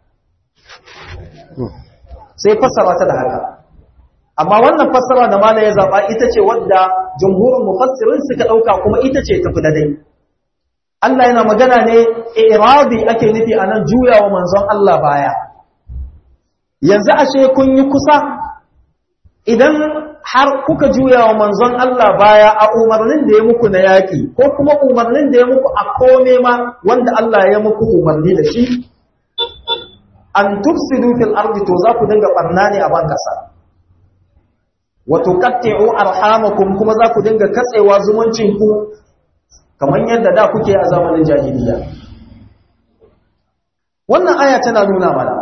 Sai fassara ta da haka. Amma wannan fassara da malai ya zaba ita ce wadda jumhurin mufassirin suka dauka, kuma ita ce tafi dai. Allah yana magana ne iradi ake nufi anan, juyawa manzon Allah baya. Yanzu ashe kun yi kusa idan har kuka juya wa manzon Allah baya a umarnin da ya muku na yaƙi, ko kuma umarnin da ya muku a kome ma wanda Allah ya muku umarni da shi, an tufsidu fil ardi, to za ku dinga barna ne a ban kasa. Wa tuqatti'u arhamakum, kuma za ku dinga katsewa zumuncin ku kamar yadda da kuke a zamanin jahiliya. Wannan aya tana nuna mana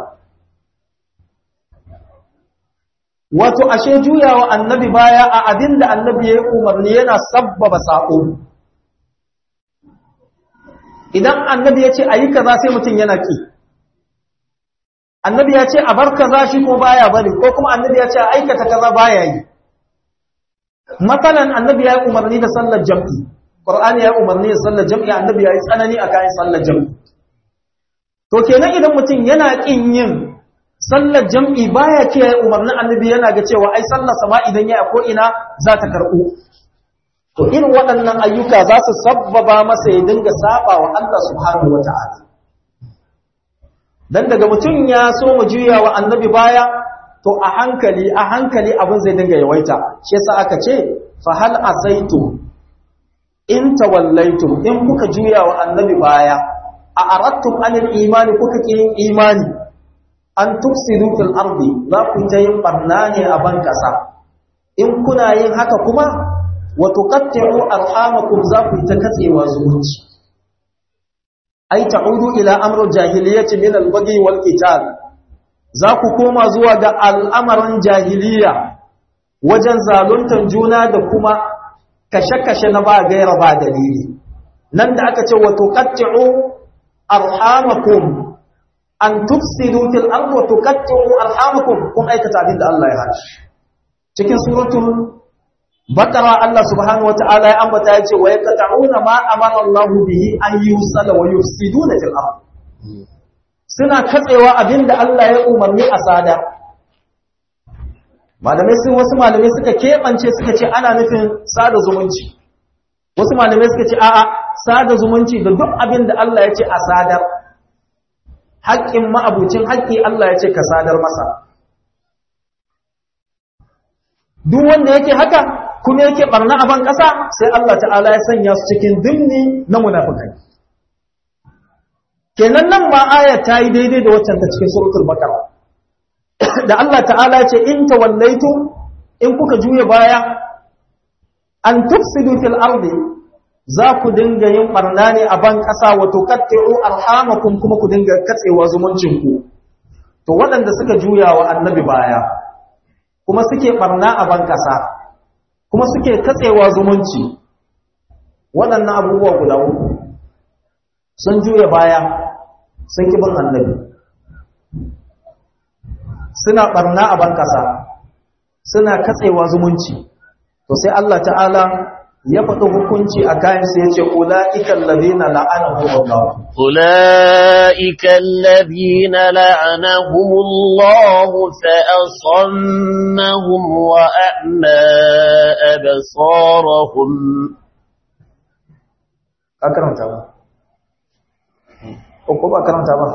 wato ashe juyawa annabi baya a abinda annabi ya yi umarni yana sabbaba sako. Idan annabi ya ce a yi kaza sai mutum yana ki, annabi ya ce a bar kaza shi ko baya bari, ko kuma annabi ya ce a aikata kaza baya yi. Matsalan annabi ya yi umarni da sallar jam'i, Qur'ani ya yi umarni da sallar jam'i, annabi ya yi tsanani a kayan sallar jam'i. To kenan idan mutum yana kin yin sallar jam'i baya kiyaye umarnin annabi, yana ga cewa ai sallar sama idan ya ko ina za ta karɓu. To irin waɗannan ayyuka za su sabbaba masa ya dinga saba wa Allah subhanahu wata'ala. Dan daga mutum ya so mu juya wa annabi baya, to a hankali abin zai dinga yawaita. Shi yasa aka ce fa hal asaitum in tawallaitum, in kuka juya wa annabi baya, a aradtum anil imani, kuka kin imani, an tufsidu fil ardi, za ku ta yin barna ne a ban kasa. In kuna yin haka kuma wa tuqatti'u arhamakum, za ku ta katsewa zumunci. Ai ta'udu ila amru jahiliyyati min al-baghi wal qital, za ku koma zuwa ga al'amarin jahiliya wajen zaluntan juna da kuma kashe-kashe na ba gaira ba dalili. Nan da aka ce wa tuqatti'u arhamakum, an tufsidu fil ardi wa tuqatti'u arhamakum, kun aikata abin da Allah ya hana. Cikin suratul Bakara Allah subhanahu wata'ala ya ambata ya ce wa yaqta'una ma amara Allah bihi an yusala wa yufsiduna fil ard. Suna katsewa abinda Allah ya umarni a sada. Wasu malamai suka keɓance suka ce ana nufin sada zumunci. Wasu malamai suka ce a'a sada zumunci da duk abinda Allah ya ce a sadar. Haƙƙin ma'abucin haƙƙi Allah ya ce ka sadar masa. Duk wanda yake haka kuma yake barna a ban ƙasa sai Allah ta'ala ya sanya su cikin dimni na munafikai. Kenan nan ma aya ta yi daidai da waccan ta cikin suratul baqara da Allah ta'ala ya ce in tawallaitum in kuka juya baya an tufsidu fil ardi za ku dinga yin barna ne a ban ƙasa wa tuqatti'u arhamakum kuma ku dinga katsewa zumuncin ku. To waɗanda suka juya wa annabi baya kuma suke barna a ban ƙasa kuma suke katsewa zumunci, waɗannan abubuwa guda uku sun juya baya sun ki bin annabi, suna barna a ban ƙasa suna katsewa zumunci. To sai Allah ta'ala ya faɗi hukunci a kayansa ya ce ula'ikan ladina la'anahumullah ula'ikan ladina la'anahumullah fa'asammahum wa a'ma absarahum. Ka karanta ba? Ko ba karanta ba?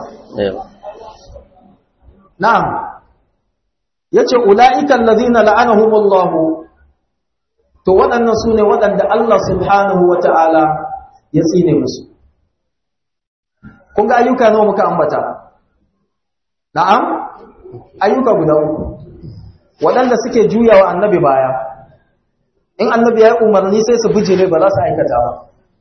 Na'am. Yace ula'ikan ladina la'anahumullah, to waɗannan su ne waɗanda Allah subhanahu wa ta'ala ya tsine musu. Kun ga ayyuka nawa muka ambata? Na'am? Ayyuka guda uku. Waɗanda suke juyawa annabi baya. In annabi ya yi umarni sai su bijire ba za su aikata ba.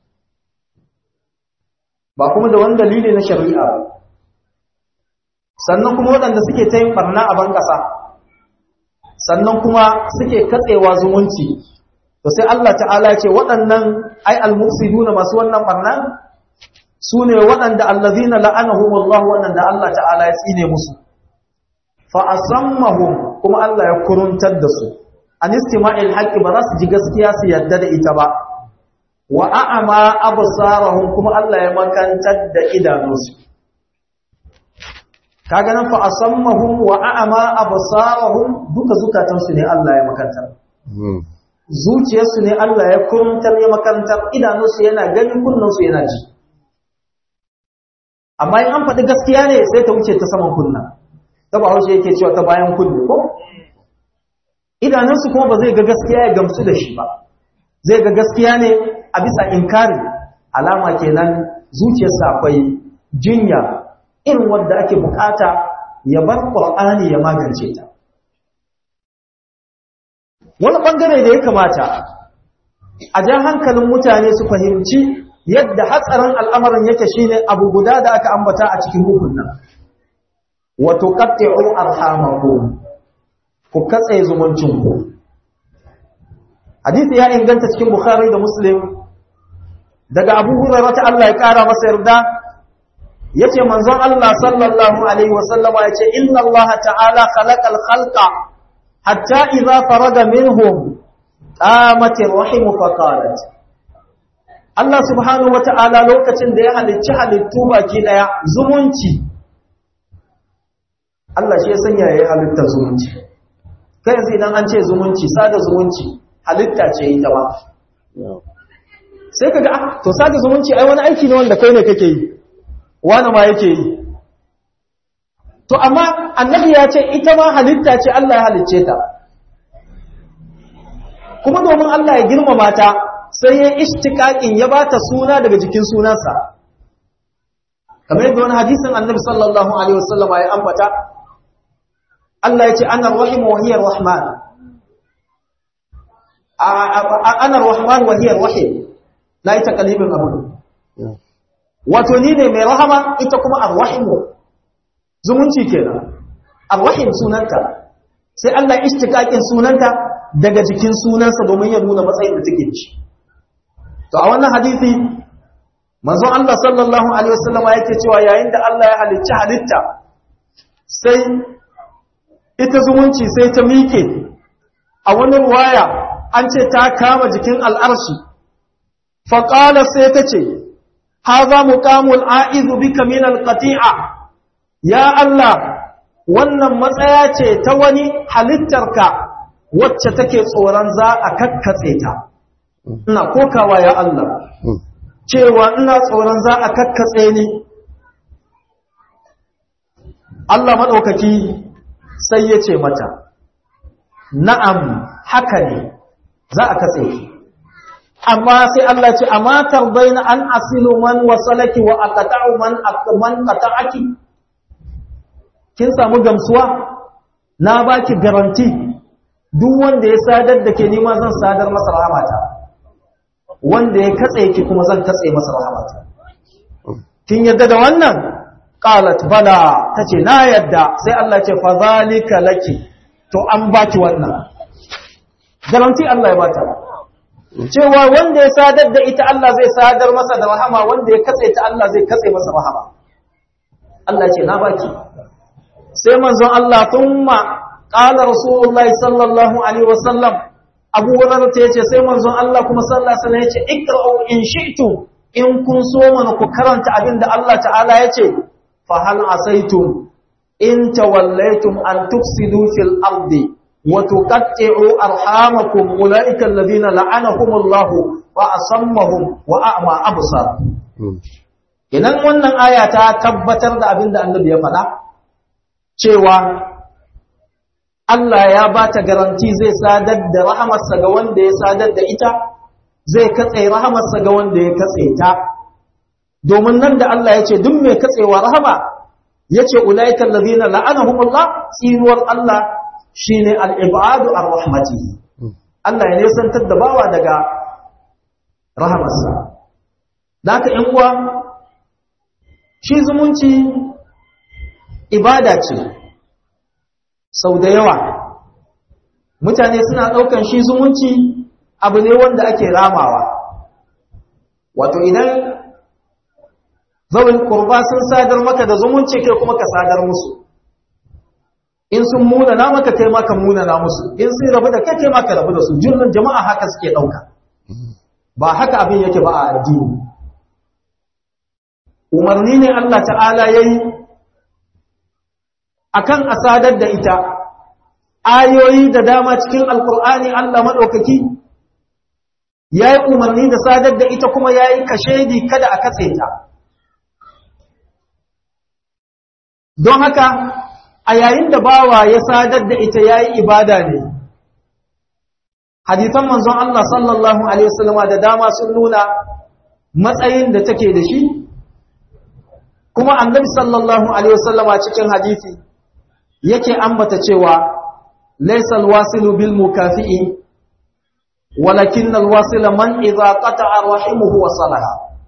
Ba kuma da wani dalili na shari'a ba. Sannan kuma waɗanda suke ta yin ɓarna a ban ƙasa. Sannan kuma suke katsewa zumunci. To sai Allah ta'ala ce waɗannan ai al-mufsiduna masu wannan barnan sune waɗanda allazina la'anahumullahu waɗanda Allah ta'ala ya tsine musu fa asammahum kuma Allah ya kuruntar da su an istima'il haqqi ba za su ji gaskiya su yadda da ita ba wa a'ama absarahum kuma Allah ya makantar da idanunsu. Kaga nan fa asammahum wa a'ama absarahum duka zukatansu ne Allah ya makantar. Zuciyarsu ne Allah ya kuruntar ya makantar, idanunsu yana gani, kunnansu yana ji. Amma in an faɗi gaskiya ne sai ta wuce ta saman kunna, ta ba haushe yake cewa ta bayan kunne ko? Idanunsu kuma ba zai ga gaskiya ya gamsu da shi ba, zai ga gaskiya ne a bisa inkari, alama kenan zuciyarsa akwai jinya irin wadda ake bukata ya bar Qur'ani ya magance ta. Wani ɓangare da ya kamata a jan hankalin mutane su fahimci yadda hatsarin al'amarin yake shine abu guda da aka ambata a cikin hukunnan. Wato qatti'u arhamakum, ku katse zumuncinku. Hadisi ya inganta cikin Bukhari da Muslim daga Abu Hurairah ta Allah ya kara masa yarda yace manzon Allah sallallahu alaihi wasallama yace inna Allah ta'ala khalaqal khalqa حتى إذا فرغ منهم قامت الرحم فقالت Allah subhanahu wata'ala lokacin da ya halicci halittu baki daya zumunci Allah shi ya sanya yayin halittar zumunci kai yanzu idan an ce zumunci sada zumunci halitta ce ita ba sai kaga to sada zumunci ai wani aiki ne wanda kai ne kake yi wani ma yake yi. To amma annabi ya ce ita ma halitta ce Allah ya halicce ta. Kuma domin Allah ya girmama ta sai ya ishtiqaqin ya bata suna daga jikin sunansa. Kamar yadda wani hadisin annabi sallallahu alaihi wasallam ya ambata Allah ya ce ana rahim wa hiya rahman. Ana rahman wa hiya rahim. Na ita kalibin abu. Wato ni ne mai rahama ita kuma ar-rahimu. Zumunci kenan ar-rahim sunanta sai Allah istiqaqin sunanta daga jikin sunansa domin ya nuna matsayin da take ci. To a wannan hadisi manzon Allah sallallahu alaihi wasallam yake cewa yayin da Allah ya halicci halitta sai ita zumunci sai ta mike a wani ruwaya an ce ta kama jikin al'arshi faƙala sai ta ce haza muqamul a'izu bika min alqati'a ya Allah wannan matsaya ce ta wani halittarka wacce take tsoron za a kakkatse ta ina kokawa ya Allah cewa ina tsoron za a kakkatse ni Allah madaukaki sai ya ce mata na'am haka ne za a katse ki amma sai Allah ce amma tarbaina an asilu man wasalaki wa aqta'u man qata'aki kin samu gamsuwa na baki garanti duk wanda ya sadar da ke nima zan sadar masa rahamata wanda ya katse ki kuma zan katse masa rahamata kin yadda da wannan qalat bala tace na yadda sai Allah ce fa zalika laki to an baki wannan garanti Allah ya bata cewa wanda ya sadar da ita Allah zai sadar masa da rahama wanda ya katse ta Allah zai katse masa rahama Allah ce na baki sai manzon Allah thumma qala rasulullahi sallallahu alaihi wasallam Abu Hurairah yace sai manzon Allah kuma sallallahu alaihi wasallam yace ikra'u in shi'tu in kun so mana ku karanta abinda Allah ta'ala yace fa hal asaitum in tawallaytum an tufsidu fil ardi wa tuqatti'u arhamakum ulaika alladhina la'anahumullahu wa asammahum wa a'ma absar idan wannan aya ta tabbatar da abinda annabi ya faɗa cewa Allah ya ba ta garanti zai sadar da rahamarsa ga wanda ya sadar da ita zai katse rahamarsa ga wanda ya katse ta domin nan da Allah ya ce duk mai katsewa rahama ya ce ulaikan lazina la'anahumullah tsinuwar Allah shine al-ibadu ar-rahmati Allah ya nesantar da bawa daga rahamarsa haka ƴan uwa shi zumunci ibada ce sau da yawa mutane suna ɗaukan shi zumunci abu ne wanda ake ramawa wato idan zawin kurba sun sadar maka da zumunci kai kuma ka sadar musu in sun munana maka kai maka munana musu in sun rabu da kai kai maka rabu da su jirgin jama'a haka suke ɗauka ba haka abin yake ba a addini umarni ne Allah ta'ala ya yi akan a sadar da ita ayoyi da dama cikin alkur'ani Allah maɗaukaki ya yi umarni da sadar da ita kuma ya yi kashedi kada a katse ta don haka a yayin da bawa ya sadar da ita ya yi ibada ne hadisan manzon Allah sallallahu alaihi wasallama da dama sun nuna matsayin da take da shi kuma annabi sallallahu alaihi wasallama cikin hadisi yake ambata cewa laysa alwasilu bil mukafi'i walakin alwasila man idza qata'a rahimuhu wa salaha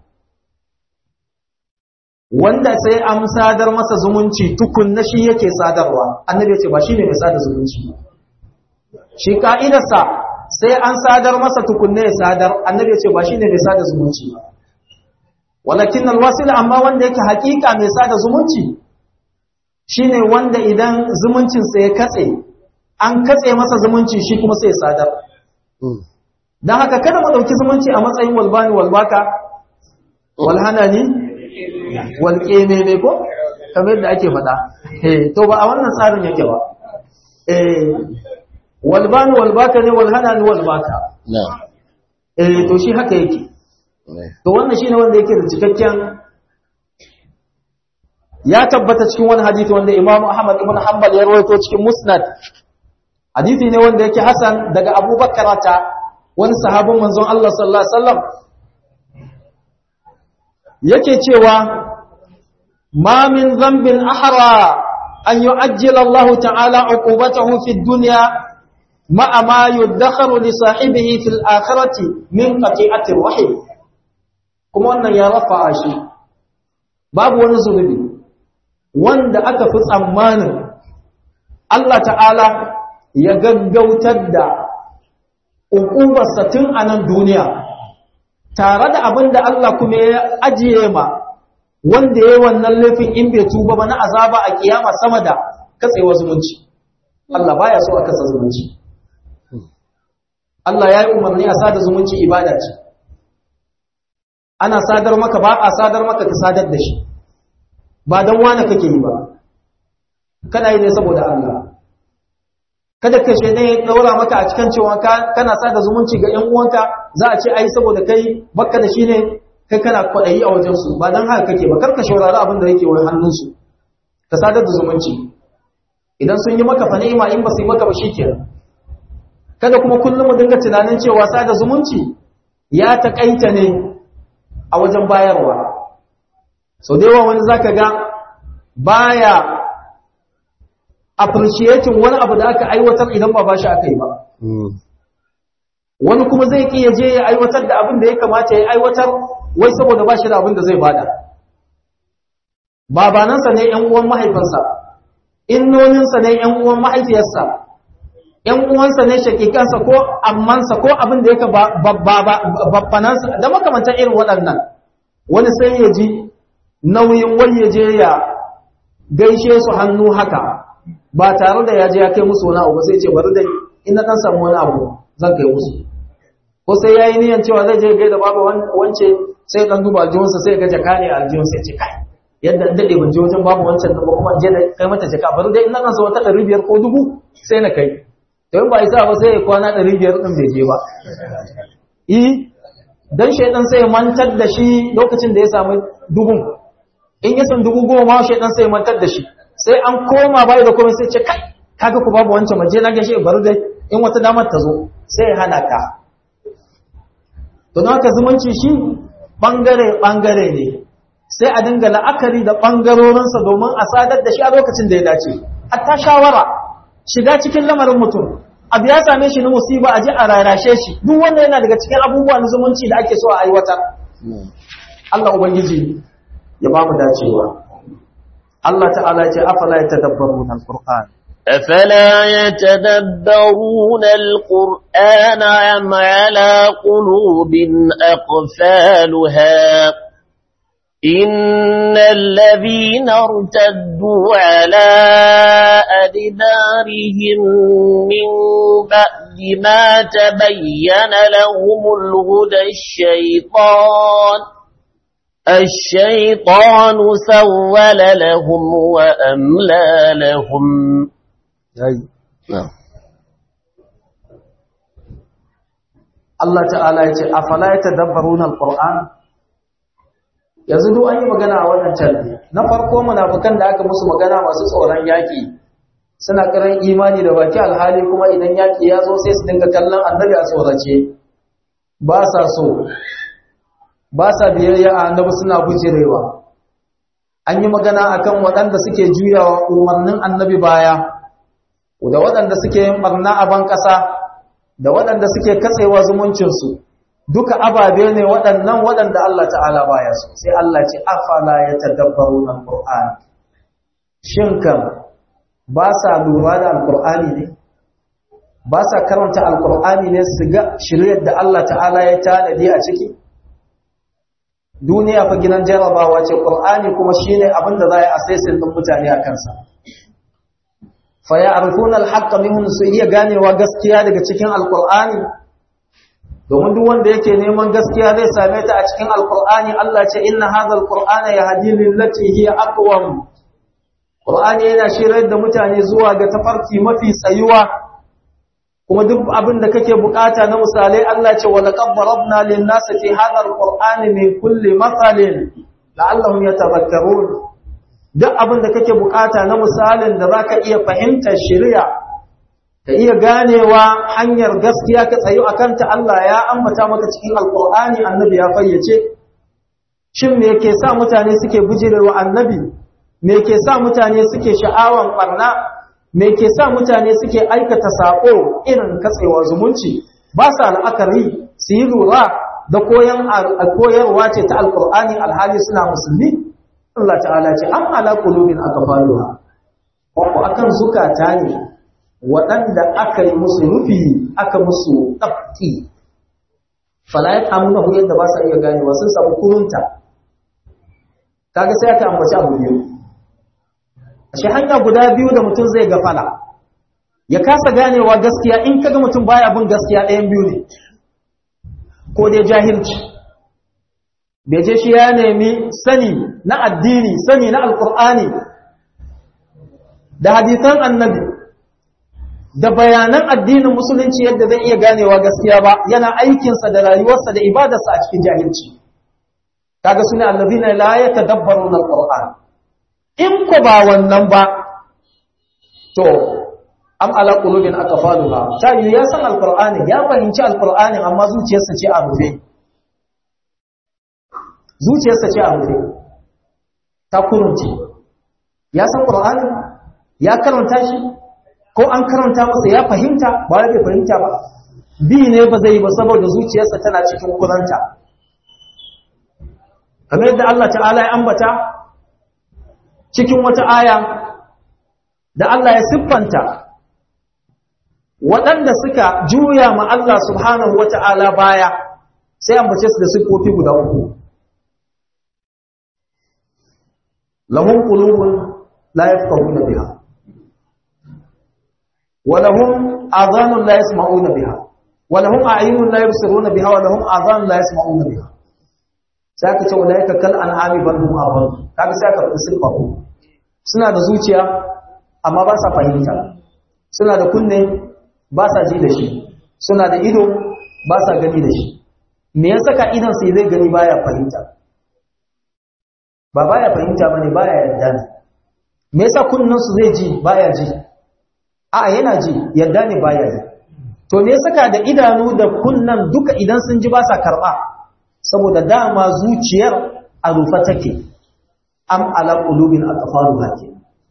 wanda sai an sadar masa zumunci tukunna shi yake sadarwa annabi ya ce ba shine mai sadar zumunci shi ka'idarsa sai an sadar masa tukunna ya sadar annabi ya ce ba shine mai sadar zumunci walakin alwasila amma wanda yake hakika mai sadar zumunci shine wanda idan zumuncinsa ya katse an katse masa zumunci shi kuma sai ya sadar don haka kada mu ɗauki zumunci a matsayin walbani walbaka walhanani walƙememe ko kamar yadda ake faɗa to ba a wannan tsarin yake ba walbani walbaka ne walhanani walbaka to shi haka yake to wannan shi ne wanda yake da cikakken ya tabbata cikin wani hadisi wanda Imam Ahmad ibn Hanbal ya rawaito cikin Musnad hadisi ne wanda yake hasan daga Abu Bakar ta wani sahabin manzon Allah sallallahu alaihi wasallam yake cewa ma min dhanbin ahra an yu'ajjila Allah ta'ala uqubatahu fid dunya ma'a ma yudakharu li sahibihi fil akhirati min qati'ati rahim kuma wannan ya rafa shi babu wani zunubi wanda aka fi tsammanin Allah ta'ala ya gaggautar da uqubarsa tun a nan duniya tare da abin da Allah kuma ya ajiye ma wanda ya yi wannan laifin in bai tuba ba na azaba a kiyama sama da katsewa zumunci Allah baya so a katsa zumunci Allah ya yi umarni a sada zumunci ibada ce ana sadar maka ba a sadar maka ka sadar da shi ba don wane kake yi ba kana yi ne saboda Allah kada ka shaidan ya daura maka a cikin cewa kana sada zumunci ga 'yan uwanka za a ce ai saboda kai bakka da shi ne kai kana kwaɗayi a wajensu ba don haka kake ba karka shaurari abin da yake wani hannunsu ka sadar da zumunci idan sun yi maka fa ni'ima in ba su yi maka ba shikenan kada kuma kullum mu dinga tunanin cewa sada zumunci ya taƙaita ne a wajen bayarwa sau da yawa wani zaka ga baya appreciating wani abu da aka aiwatar idan ba bashi aka yi ba wani kuma zai ki je ya aiwatar da abin da ya kamata ya aiwatar wai saboda bashi da abin da zai bada babanansa ne ƴan uwan mahaifinsa innoninsa ne ƴan uwan mahaifiyarsa ƴan uwansa ne shakikansa ko ammansa ko abin da yake babbanansa da makamantan irin waɗannan wani sai ya ji nauyin wani ya je ya gaishe su hannu haka ba tare da ya je ya kai musu wani abu sai ce bari dai in na dan samu wani abu zan kai musu ko sai yayi niyan cewa zai je gaida baba wance sai dan duba aljihunsa sai ga jaka ne a aljihun sai ce kai yadda dade ban je wajen babu wancan da kuma je da kai mata jaka bari dai in na so wata 500 ko 1000 sai na kai to in ba isa ba sai ya kwana 500 din bai je ba dan shaydan sai ya mantar da shi lokacin da ya samu 1000 in ya san 10,000 shaydan sai ya mantar da shi sai an koma bai da komai sai ce kai kaga ku babu wancan maje na gashi bari dai in wata damar ta zo sai ya hana ka to don haka zumunci shi bangare ne sai a dinga la'akari da bangarorinsa domin a sadar da shi a lokacin da ya dace hatta shawara shiga cikin lamarin mutum abu ya same shi na musiba a ji a rarashe shi duk wanda yana daga cikin abubuwa na zumunci da ake so a aiwatar Allah ubangiji ya ba mu dacewa Allah ta'ala ya ce afala yatadabbaruna alquran أفلا يتدبرون القرآن أم على قلوب أقفالها إن الذين ارتدوا على أدبارهم من بعد ما تبين لهم الهدى الشيطان سول لهم وأملى لهم Allah ta'ala ya ce afala yatadabbaruna alquran yanzu duk an yi magana a wannan canji na farko munafikan da aka musu magana masu tsoron yaki suna karan imani da baki alhali kuma idan yaki ya zo sai su dinga kallon annabi a tsorace ba sa so ba sa biyayya a annabi suna bujirewa an yi magana akan waɗanda suke juyawa umarnin annabi baya da waɗanda suke yin barna a ban ƙasa da waɗanda suke katsewa zumuncinsu duka ababe ne waɗannan waɗanda Allah ta'ala baya su sai Allah ce afala yatadabbaruna alquran shin kam ba sa lura da alqur'ani ne ba sa karanta alqur'ani ne su ga shiryar da Allah ta'ala ya tanadi a ciki duniya fa gidan jarabawa ce qur'ani kuma shine abin da za a assessin din mutane a kansa fa ya'rifuna al-haqqa minhu su iya ganewa gaskiya daga cikin alqur'ani domin duk wanda yake neman gaskiya zai same ta a cikin alqur'ani Allah ce inna hadha alqur'ana yahdi lillati hiya aqwam qur'ani yana shiryar da mutane zuwa ga tafarki mafi tsayuwa kuma duk abin da kake bukata na misalai Allah ce wa laqad darabna lin-nasi fi hadha alqur'ani min kulli mathalin la'allahum yatadhakkarun duk abin da kake bukata na misalin da zaka iya fahimtar shari'a ka iya ganewa hanyar gaskiya ka tsayu akan ta Allah ya ambata maka cikin alqur'ani annabi ya fayyace shin me yake sa mutane suke bujirewa annabi me yake sa mutane suke sha'awan barna me ke sa mutane suke aikata sako irin katsewa zumunci ba sa la'akari su yi lura da koyarwa ce ta alkur'ani alhali suna musulmi Allah ta'ala ce an ala qulubin aqfaluha ko akan zukata ne waɗanda aka yi musu rufi aka musu ɗafki fala ya'lamu yadda ba sa iya ganewa sun samu kurunta kaga sai aka ambaci abu biyu shi hanya guda biyu da mutum zai gafala ya kasa ganewa gaskiya. In kaga mutum baya bin gaskiya ɗayan biyu ne, ko dai jahilci, bai je shi ya nemi sani na addini, sani na alkur'ani da hadisan annabi da bayanan addinin musulunci yadda zai iya ganewa gaskiya ba, yana aikinsa da rayuwarsa da ibadarsa a cikin jahilci. kaga sune allazina la yatadabbaruna alquran. In ko ba wannan ba to am ala qulubin aqfaluha, ta yi ya san alqur'ani, ya fahimci alqur'ani, amma zuciyarsa ce a rufe, zuciyarsa ce a rufe, ta kurunce. Ya san qur'ani, ya karanta shi, ko an karanta masa ya fahimta, ba ya fahimta ba, bi ne ba zai yi ba saboda zuciyarsa tana cikin kuranta. Kamar yadda Allah ta'ala ya ambata cikin wata aya da Allah ya siffanta waɗanda suka juya ma Allah subhanahu wata'ala baya, sai ambace su da siffofi guda uku. Lahum qulubun la yafqahuna biha, wa lahum adhanun la yasma'una biha, wa lahum a'yunun la yubsiruna biha, wa lahum adhanun la yasma'una biha. Sai aka ce ulaika kal an'ami bal hum adall. Kaga sai aka faɗi siffa ku. Suna da zuciya amma ba sa fahimta, suna da kunne ba sa ji da shi, suna da ido ba sa gani da shi. Me ya saka idan sai zai gani baya fahimta? Ba baya fahimta bane, baya yarda ne. Me yasa kunnen su zai ji baya ji? A'a yana ji, yarda ne baya ji. To me ya saka da idanu da kunnen duka idan sun ji ba sa karba? Saboda dama zuciyar a rufe take. Am ala qulubin aqfaluha ke.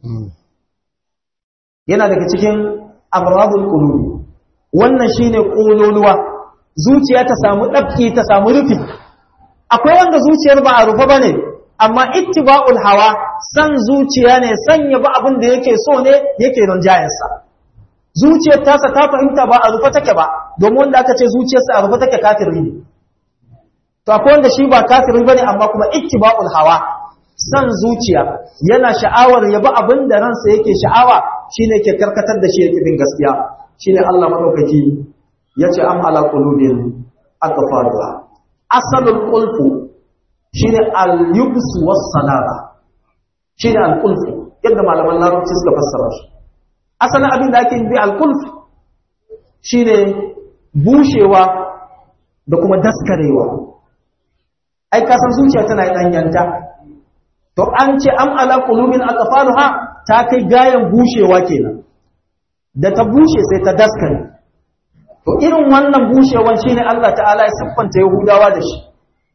Yana daga cikin amradul qulubi. Wannan shine kololuwa. Zuciya ta samu dabki, ta samu rufi. Akwai wanda zuciyar ba a rufe bane, amma ittiba'ul hawa, san zuciya ne, sanya ba abin da yake so ne yake rinjayensa. Zuciyar tasa ta fahimta ba a rufe take ba, domin wanda aka ce zuciyarsa a rufe take kafiri ne. To akwai wanda shi ba kafiri bane, amma kuma ittiba'ul hawa, san zuciya, yana sha'awar ya bi abin da ransa yake sha'awa, shine ke karkatar da shi yake bin gaskiya. Shine Allah madaukaki yace am ala qulubin aqfaluha. Asalul qulfu shine al-yubs was-salaba, shine al-qulf, yadda malaman larabci suka fassara shi. Asalin abin da ake bi al-qulf shine bushewa da kuma daskarewa. Ai ka san zuciya tana danyanta, to an ce am ala qulubin aqfaluha, ta kai gayan bushewa kenan. Da ta bushe sai ta daskare. To irin wannan bushewan shine Allah ta'ala ya siffanta Yahudawa da shi.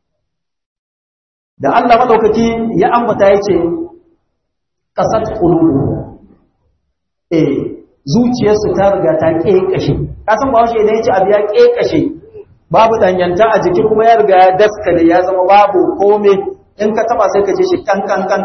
Da Allah madaukaki ya ambata yace qasat qulubuhum, zuciyarsu ta riga ta kekashe. Kasan ba shi idan yace abu ya kekashe, babu danyanta a jiki kuma ya riga ya daskare, ya zama babu kome, in ka taba sai ka ce shi kan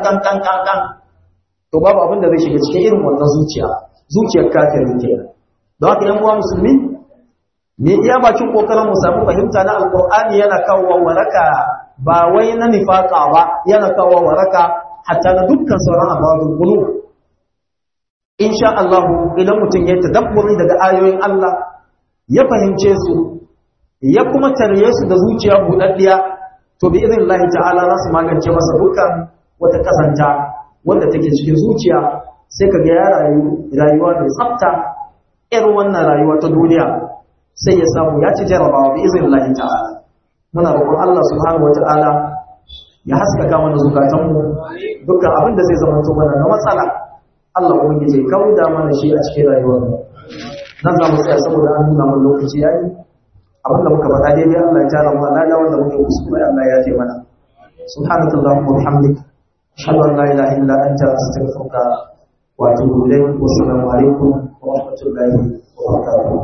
to babu abin da zai shiga cikin irin wannan zuciyar kafirin kenan. Don haka yan uwa musulmi, me iya bakin kokarin mu samu fahimta na alqur'ani yana kawo waraka, ba wai na nifaka ba, yana kawo waraka hatta na dukkan sauran abawul qulub. Insha Allah idan mutum ya tadabburi daga ayoyin Allah, ya fahimce su, ya kuma tarye su da zuciya budaddiya, to bi idnillahi ta'ala za su magance masa dukkan wata kasanta wanda take cikin zuciya. Sai kaga ya rayuwa mai tsafta, irin wannan rayuwa ta duniya, sai ya samu ya ci jarabawa bi iznillahi ta'ala. Muna roƙon Allah subhanahu wata'ala ya haskaka mana zukatanmu, dukkan abin da zai zama mana na matsala Allah ubangiji ya kauda mana shi a cikin rayuwar mu. Nan za mu tsaya saboda an nuna mana lokaci yayi. Abin da muka faɗa daidai Allah ya tara mu, lada wanda muke kuskure Allah ya ce mana. Subhanakallahumma wa bihamdika, ashhadu an la ilaha illa anta, astaghfiruka wa atubu ilayk. Wa assalamu alaikum wa rahmatullahi wa barakatuh.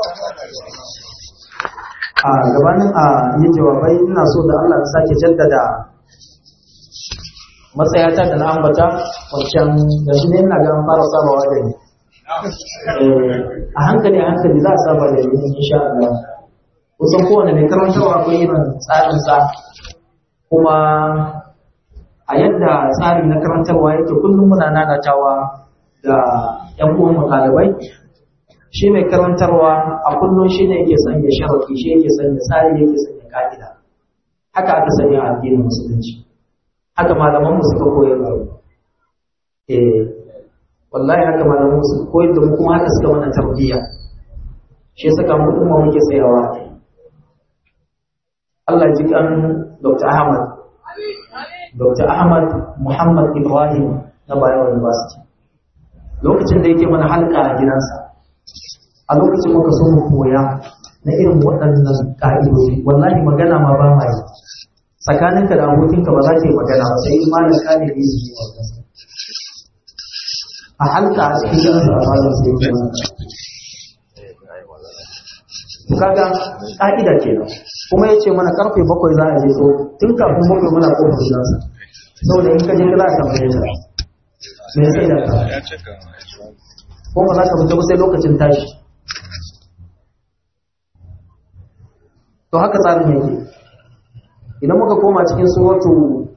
A gabanin a yi jawabai, ina so da Allah ya sake jaddada matsayata da na ambata wancan da shi ne, ina ga an fara sabawa da ni. A hankali za a saba da ni insha Allah. Kusan kowane mai karantarwa akwai irin tsarinsa, kuma a yadda tsari na karantarwa yake kullum muna nanatawa da ‘yan uwan ɗalibai shi mai karantarwa a kullum shi ne yake sanya sharafi, shi yake sanya tsari, yake sanya ka'ida. Haka aka sanya addinin musulunci, haka malaman mu suka koyar da mu. Wallahi haka malaman mu suka koyar da mu, kuma haka suka mana tarbiyya. Shi saka mu umma muke tsayawa a kai. Allah ji kan Dr. Ahmad Muhammad Ibrahim na Bayero University. Lokacin da yake mana halka a gidansa, a lokacin muka so mu koya na irin waɗannan ƙa'idoji. Wallahi magana ma ba ma yi. Tsakaninka da abokinka ba za ka yi magana ba, sai imanin ka ne yi yi magana. A halka a cikin gidansa a falon sai yi magana. Kaga ƙa'ida kenan. Kuma ya ce mana karfe 7 za a je, so tun kafin 7 muna kofar gidansa, saboda in ka je za a tambaye ta me sai da ka ko ba za ka fita ba sai lokacin tashi. To haka tsarin yake. Idan muka koma cikin suratul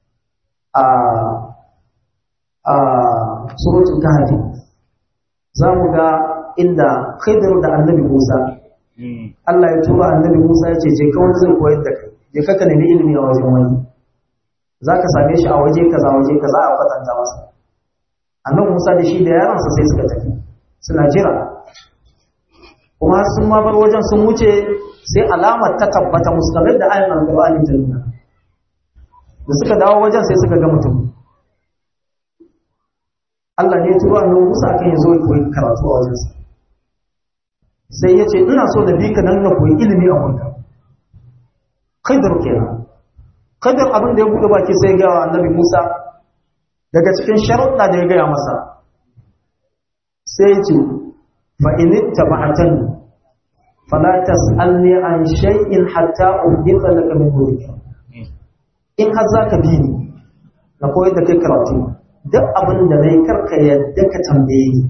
Kahfi, za mu ga inda Khidr da Annabi Musa, Allah ya tura Annabi Musa ya ce je ka wani zai koyar da kai, je ka nemi ilimi a wajen wani, za ka same shi a waje kaza a kwatanta masa. Annabi Musa da shi da yaransa sai suka tafi, suna jira, kuma sun ma bar wajen sun wuce, sai alamar ta tabbata musu kamar da ayin alƙur'ani ta nuna. Da suka dawo wajen sai suka ga mutum. Allah ne ya turo Annabi Musa kan ya zo ya koyi karatu a wajensa. Sai ya ce ina so da bi ka nan na koyi ilimi a wanda. Khidr kenan. Khidr abin da ya bude baki sai ya ga Annabi Musa daga cikin sharuɗa da ya gaya masa. Sai ya ce fa in ittaba'tani fala tas'alni an shay'in hatta uhditha laka min dhikra. In har zaka bi ni na koyar da kai karatu, duk abin da nayi karka yadda ka tambaye ni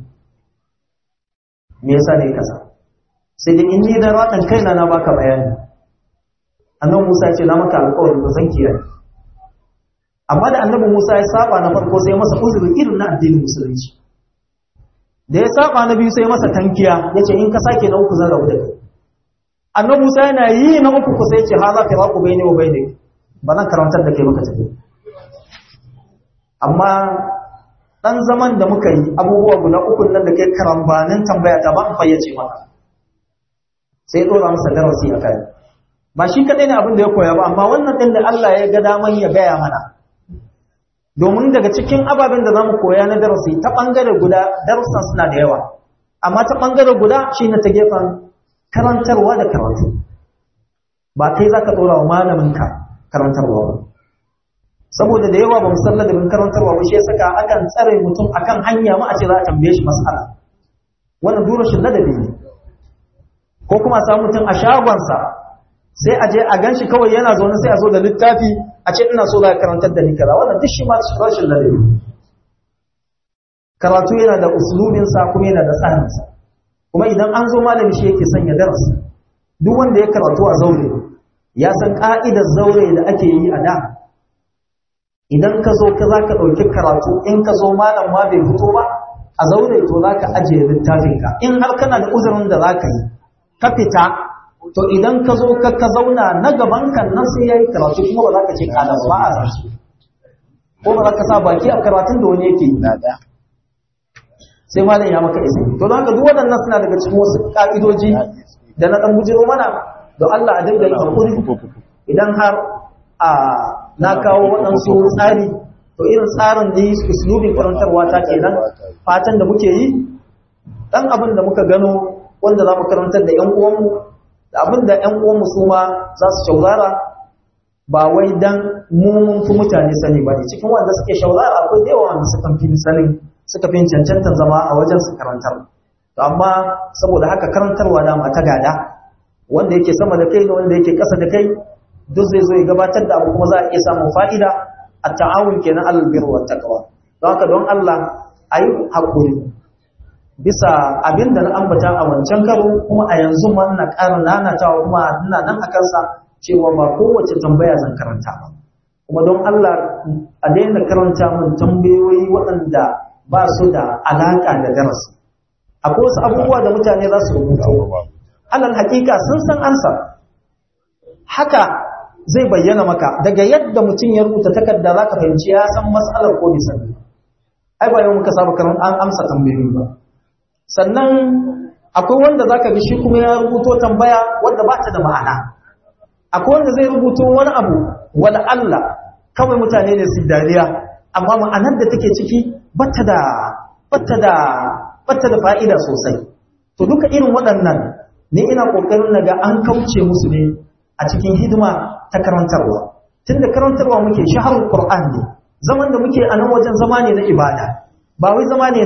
me yasa ne kaza, sai dai in ni da rakan kaina na baka bayani. Annabi Musa ya ce na maka alƙawari ba zan kiyaye. Amma da Annabi Musa ya saba na farko sai masa uzuri irin na addinin musulunci. Da ya saba na biyu sai masa tankiya, yace in ka sake na uku zan rabu da kai. Annabi Musa yana yi na uku ku sai ya ce ha za ka raku baini wa baini, ba zan karantar da kai maka tafi. Amma dan zaman da muka yi abubuwa guda uku nan da kai karambanin tambaya ta ba in fayyace maka. Sai dora masa darasi a kai. Ba shi kadai ne abin da ya koya ba, amma wannan din da Allah ya ga daman ya gaya mana. Domin daga cikin ababen da zamu koya na darasi ta bangare guda, darussan suna da yawa. Amma ta bangare guda shine ta gefen karantarwa da karatu. Ba kai zaka dora wa malaminka karantarwa ba. Saboda da yawa ba mu san ladabin karantarwa ba, shi ya saka akan tsare mutum akan hanya ma a ce za a tambaye shi mas'ala. Wannan durashin ladabi ne. Ko kuma a samu mutum a shagonsa sai a je a ganshi kawai yana zaune sai a zo da littafi a ce ina so za ka karantar da ni kaza. Wannan duk shi ma rashin ladabi. Karatu yana da uslubinsa kuma yana da tsarinsa. Kuma idan an zo malami shi yake sanya darasi. Duk wanda ya karatu a zaure ya san ka'idar zaure da ake yi a da. Idan ka zo ka za ka ɗauki karatu, in ka zo malam ma bai fito ba a zaure, to za ka ajiye littafinka. In har kana da uzurin da za ka yi, ka fita, to idan ka zo ka zauna na gaban kan nan sai ya yi karatu, kuma ba za ka ce kada ba a zarsu. Ko ba za ka sa baki a karatun da wani yake yi. Sai malam ya maka izini. To don haka duk waɗannan suna daga cikin wasu ƙa'idoji da na ɗan bujiro mana, don Allah a dinga yin hakuri idan har na kawo waɗansu tsari, to irin tsarin da yi uslubin karantarwa ta kenan fatan da muke yi, ɗan abin da muka gano wanda za mu karantar da 'yan uwanmu, da abin da 'yan uwanmu su ma za su shaurara, ba wai dan mun fi mutane sani ba ne. Cikin wanda suke shaurara akwai da yawa wanda suka fi cancantar zama a wajen su karantar. To amma saboda haka karantarwa da ta gada, wanda yake sama da kai da wanda yake ƙasa da kai duk zai zo ya gabatar da abu, kuma za a iya samun fa'ida a ta'awun kenan alal birri wat taqwa. Don haka don Allah ayi hakuri bisa abin da na ambata a wancan karo, kuma a yanzu ma ina ƙara nanatawa, kuma ina nan a kansa cewa ba kowace tambaya zan karanta ba. Kuma don Allah a daina karanta min tambayoyi waɗanda ba su da alaƙa da darasi. akwai wasu abubuwa da mutane za su rubuto alal hakika sun san ansa haka zai bayyana maka daga yadda mutum ya rubuta takarda za ka fahimci ya san matsalar ko bisa ai ba yau muka saba karan an amsa tambayoyi ba sannan akwai wanda za ka ga shi kuma ya rubuto tambaya wadda ba ta da ma'ana akwai wanda zai rubuto wani abu wala Allah kawai mutane ne su dariya amma ma'anar da take ciki bata da fa'ida sosai to duka irin waɗannan ne ina kokarin naga an kauce musu ne a cikin hidima ta karantarwa tunda karantarwa muke shaharul qur'an ne zaman da muke a nan wajen zama ne na ibada ba wai zama ne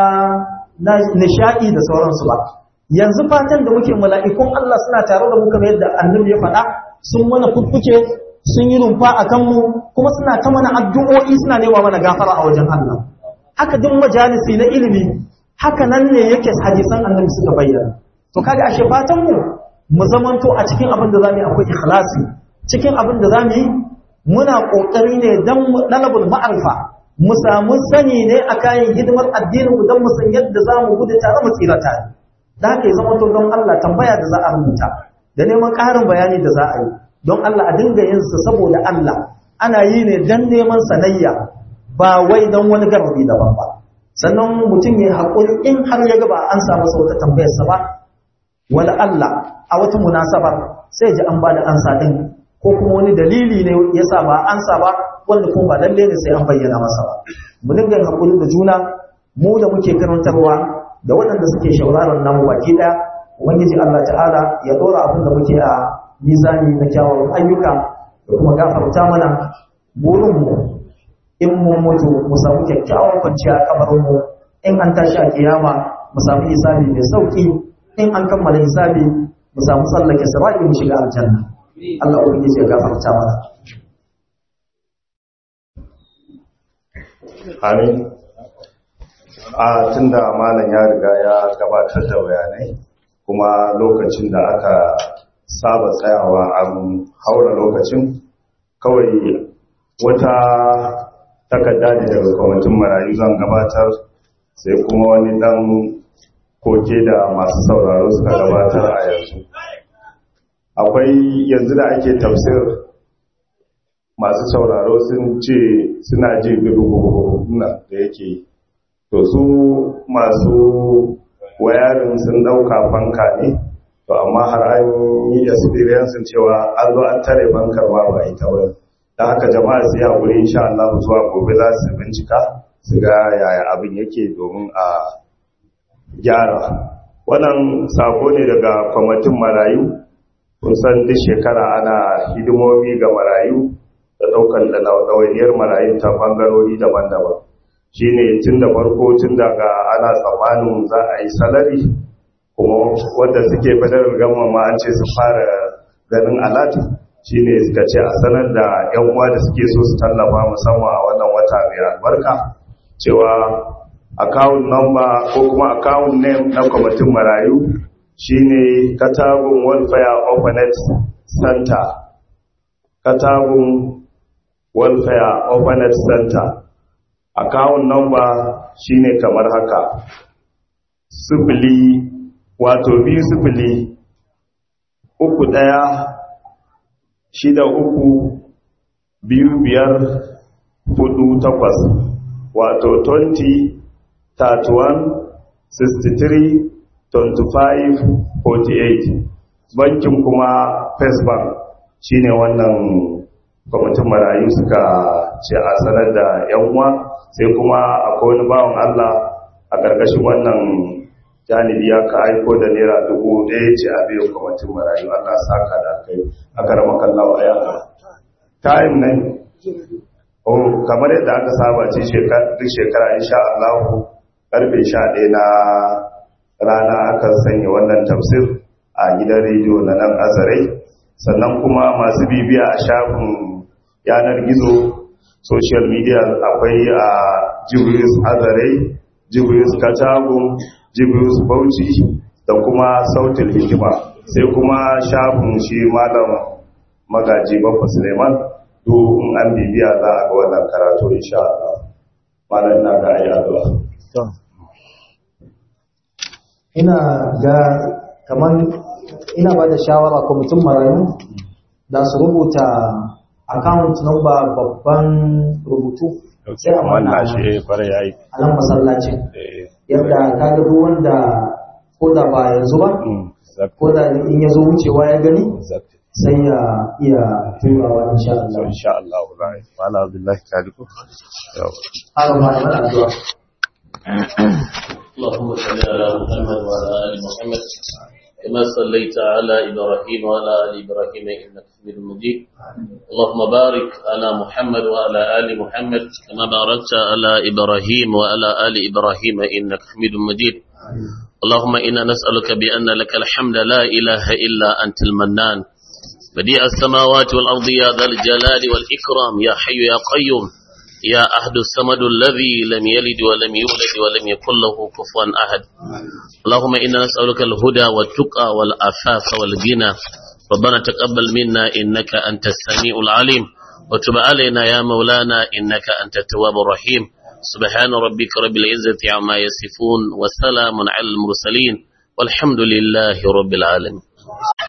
na nishadi da sauransu ba yanzu fatan da muke mala'ikun Allah suna tare da mu kamar yadda annabi ya faɗa sun mana fuffuke sun yi rumfa a kanmu kuma suna ta mana addu'o'i suna nema mana gafara a wajen Allah haka duk majalisi na ilimi haka nan ne yake hadisan annabi suka bayyana to kaga ashe fatan mu zamanto a cikin abin da zamu yi akwai ikhlasi cikin abin da zamu yi muna kokari ne dan dalabul ma'rifa mu samu sani ne akan hidimar addinin mu dan mu san yadda zamu gudu tare mu tsira tare da haka ya zamanto don Allah tambaya da za a rubuta da neman ƙarin bayani da za a yi don Allah a dinga yin sa saboda Allah ana yi ne dan neman sanayya ba wai dan wani garbi daban ba sannan mutum ya haƙuri in har ya ga ba an samu sauta tambayar sa ba wala Allah a wata munasabar sai ji an bada ansa din ko kuma wani dalili ne ya sa ba ansa ba wanda kuma ba lalle ne sai an bayyana masa ba mu dinga yin haƙuri da juna mu da muke karantarwa da waɗanda suke shauraron namu baki ɗaya ubangiji Allah ta'ala ya ɗora abin da muke a mizani na kyawawan ayyuka da kuma gafarta mana burinmu in mun mutu mu samu kyakkyawan kwanciya a kabarinmu in an tashi a kiyama mu samu hisabi mai sauki in an kammala hisabi mu samu tsallake sira'i mu shiga aljanna Allah ubangiji ya gafarta mana amin a tunda malam ya riga ya gabatar da bayanai kuma lokacin da aka saba tsayawa an haura lokacin kawai wata takarda ne daga kwamitin marayu zan gabatar sai kuma wani dan koke da masu sauraro suka gabatar a yanzu akwai yanzu da ake tafsir masu sauraro sun ce suna ji gudu da yake to su masu wayarin sun dauka fanka ne to amma har an yi experience cewa an zo an tare bankar ba ita wurin da haka jama'a su yi haƙuri insha Allah zuwa gobe za su bincika su ga yaya abin yake domin a gyara wannan sako ne daga kwamitin marayu kun san duk shekara ana hidimomi ga marayu da ɗaukar ɗawainiyar marayu ta bangarori daban-daban shine tun da farko tun daga ana tsammanin za a yi salari kuma wanda suke federal gama ma an ce su fara ganin alat shine suka ce a sanar da yan uwa da suke so su tallafa musamman a wannan wata mai albarka cewa account number ko kuma account name na kwamitin marayu shine Katagun Welfare Orphanage Center Katagun Welfare Orphanage Center account number shine kamar haka 0-2-6-3-5-4-8 wato 20-31-63-25-48 bankin kuma First Bank shine wannan kwamitin marayu suka ce a sanar da yan uwa sai kuma akwai wani bawan Allah a ƙarƙashin wannan janibi ya ka aiko da naira 1000 ce a biyan kwamitin marayu Allah saka da kai a karama kallawa a yara time nan kamar yadda aka saba ce duk shekara insha Allah karfe 11 na rana aka sanya wannan tafsir a gidan rediyo na nan Azarai sannan kuma masu bibiya a shafin yanar gizo social media akwai a Jibril Azarai Jibril Katagun Jibril Bauchi da kuma Sautin Hikima sai kuma shafin shi malam Magaji Baffa Suleiman to in an bibiya za a ga wannan karatu insha Allah malam na ga ayi addu'a ina ga kamar ina ba da shawara kwamitin marayu da su rubuta account number babban rubutu sai a wannan shi fara yayi a nan masallacin yadda ka ga duk wanda ko da ba yanzu ba ko da in ya zo wucewa ya gani sai ya iya turawa insha Allah. Insha Allah rai wala billahi taliku har ma da addu'a اللهم صل على محمد وعلى ال محمد كما صليت على ابراهيم وعلى ال ابراهيم انك حميد مجيد اللهم بارك على محمد وعلى ال محمد كما باركت على ابراهيم وعلى ال ابراهيم انك حميد مجيد اللهم انا نسالك بان لك الحمد لا اله الا انت المنان بديع السماوات والارض يا ذا الجلال والاكرام يا حي يا قيوم يا أحد الصمد الذي لم يلد ولم يولد ولم يكن له كفوا أحد اللهم إنا نسألك الهدى والتقى والعفاف والغنى ربنا تقبل منا إنك أنت السميع العليم وتب علينا يا مولانا إنك أنت التواب الرحيم سبحان ربك رب العزة عما يصفون وسلام على المرسلين والحمد لله رب العالمين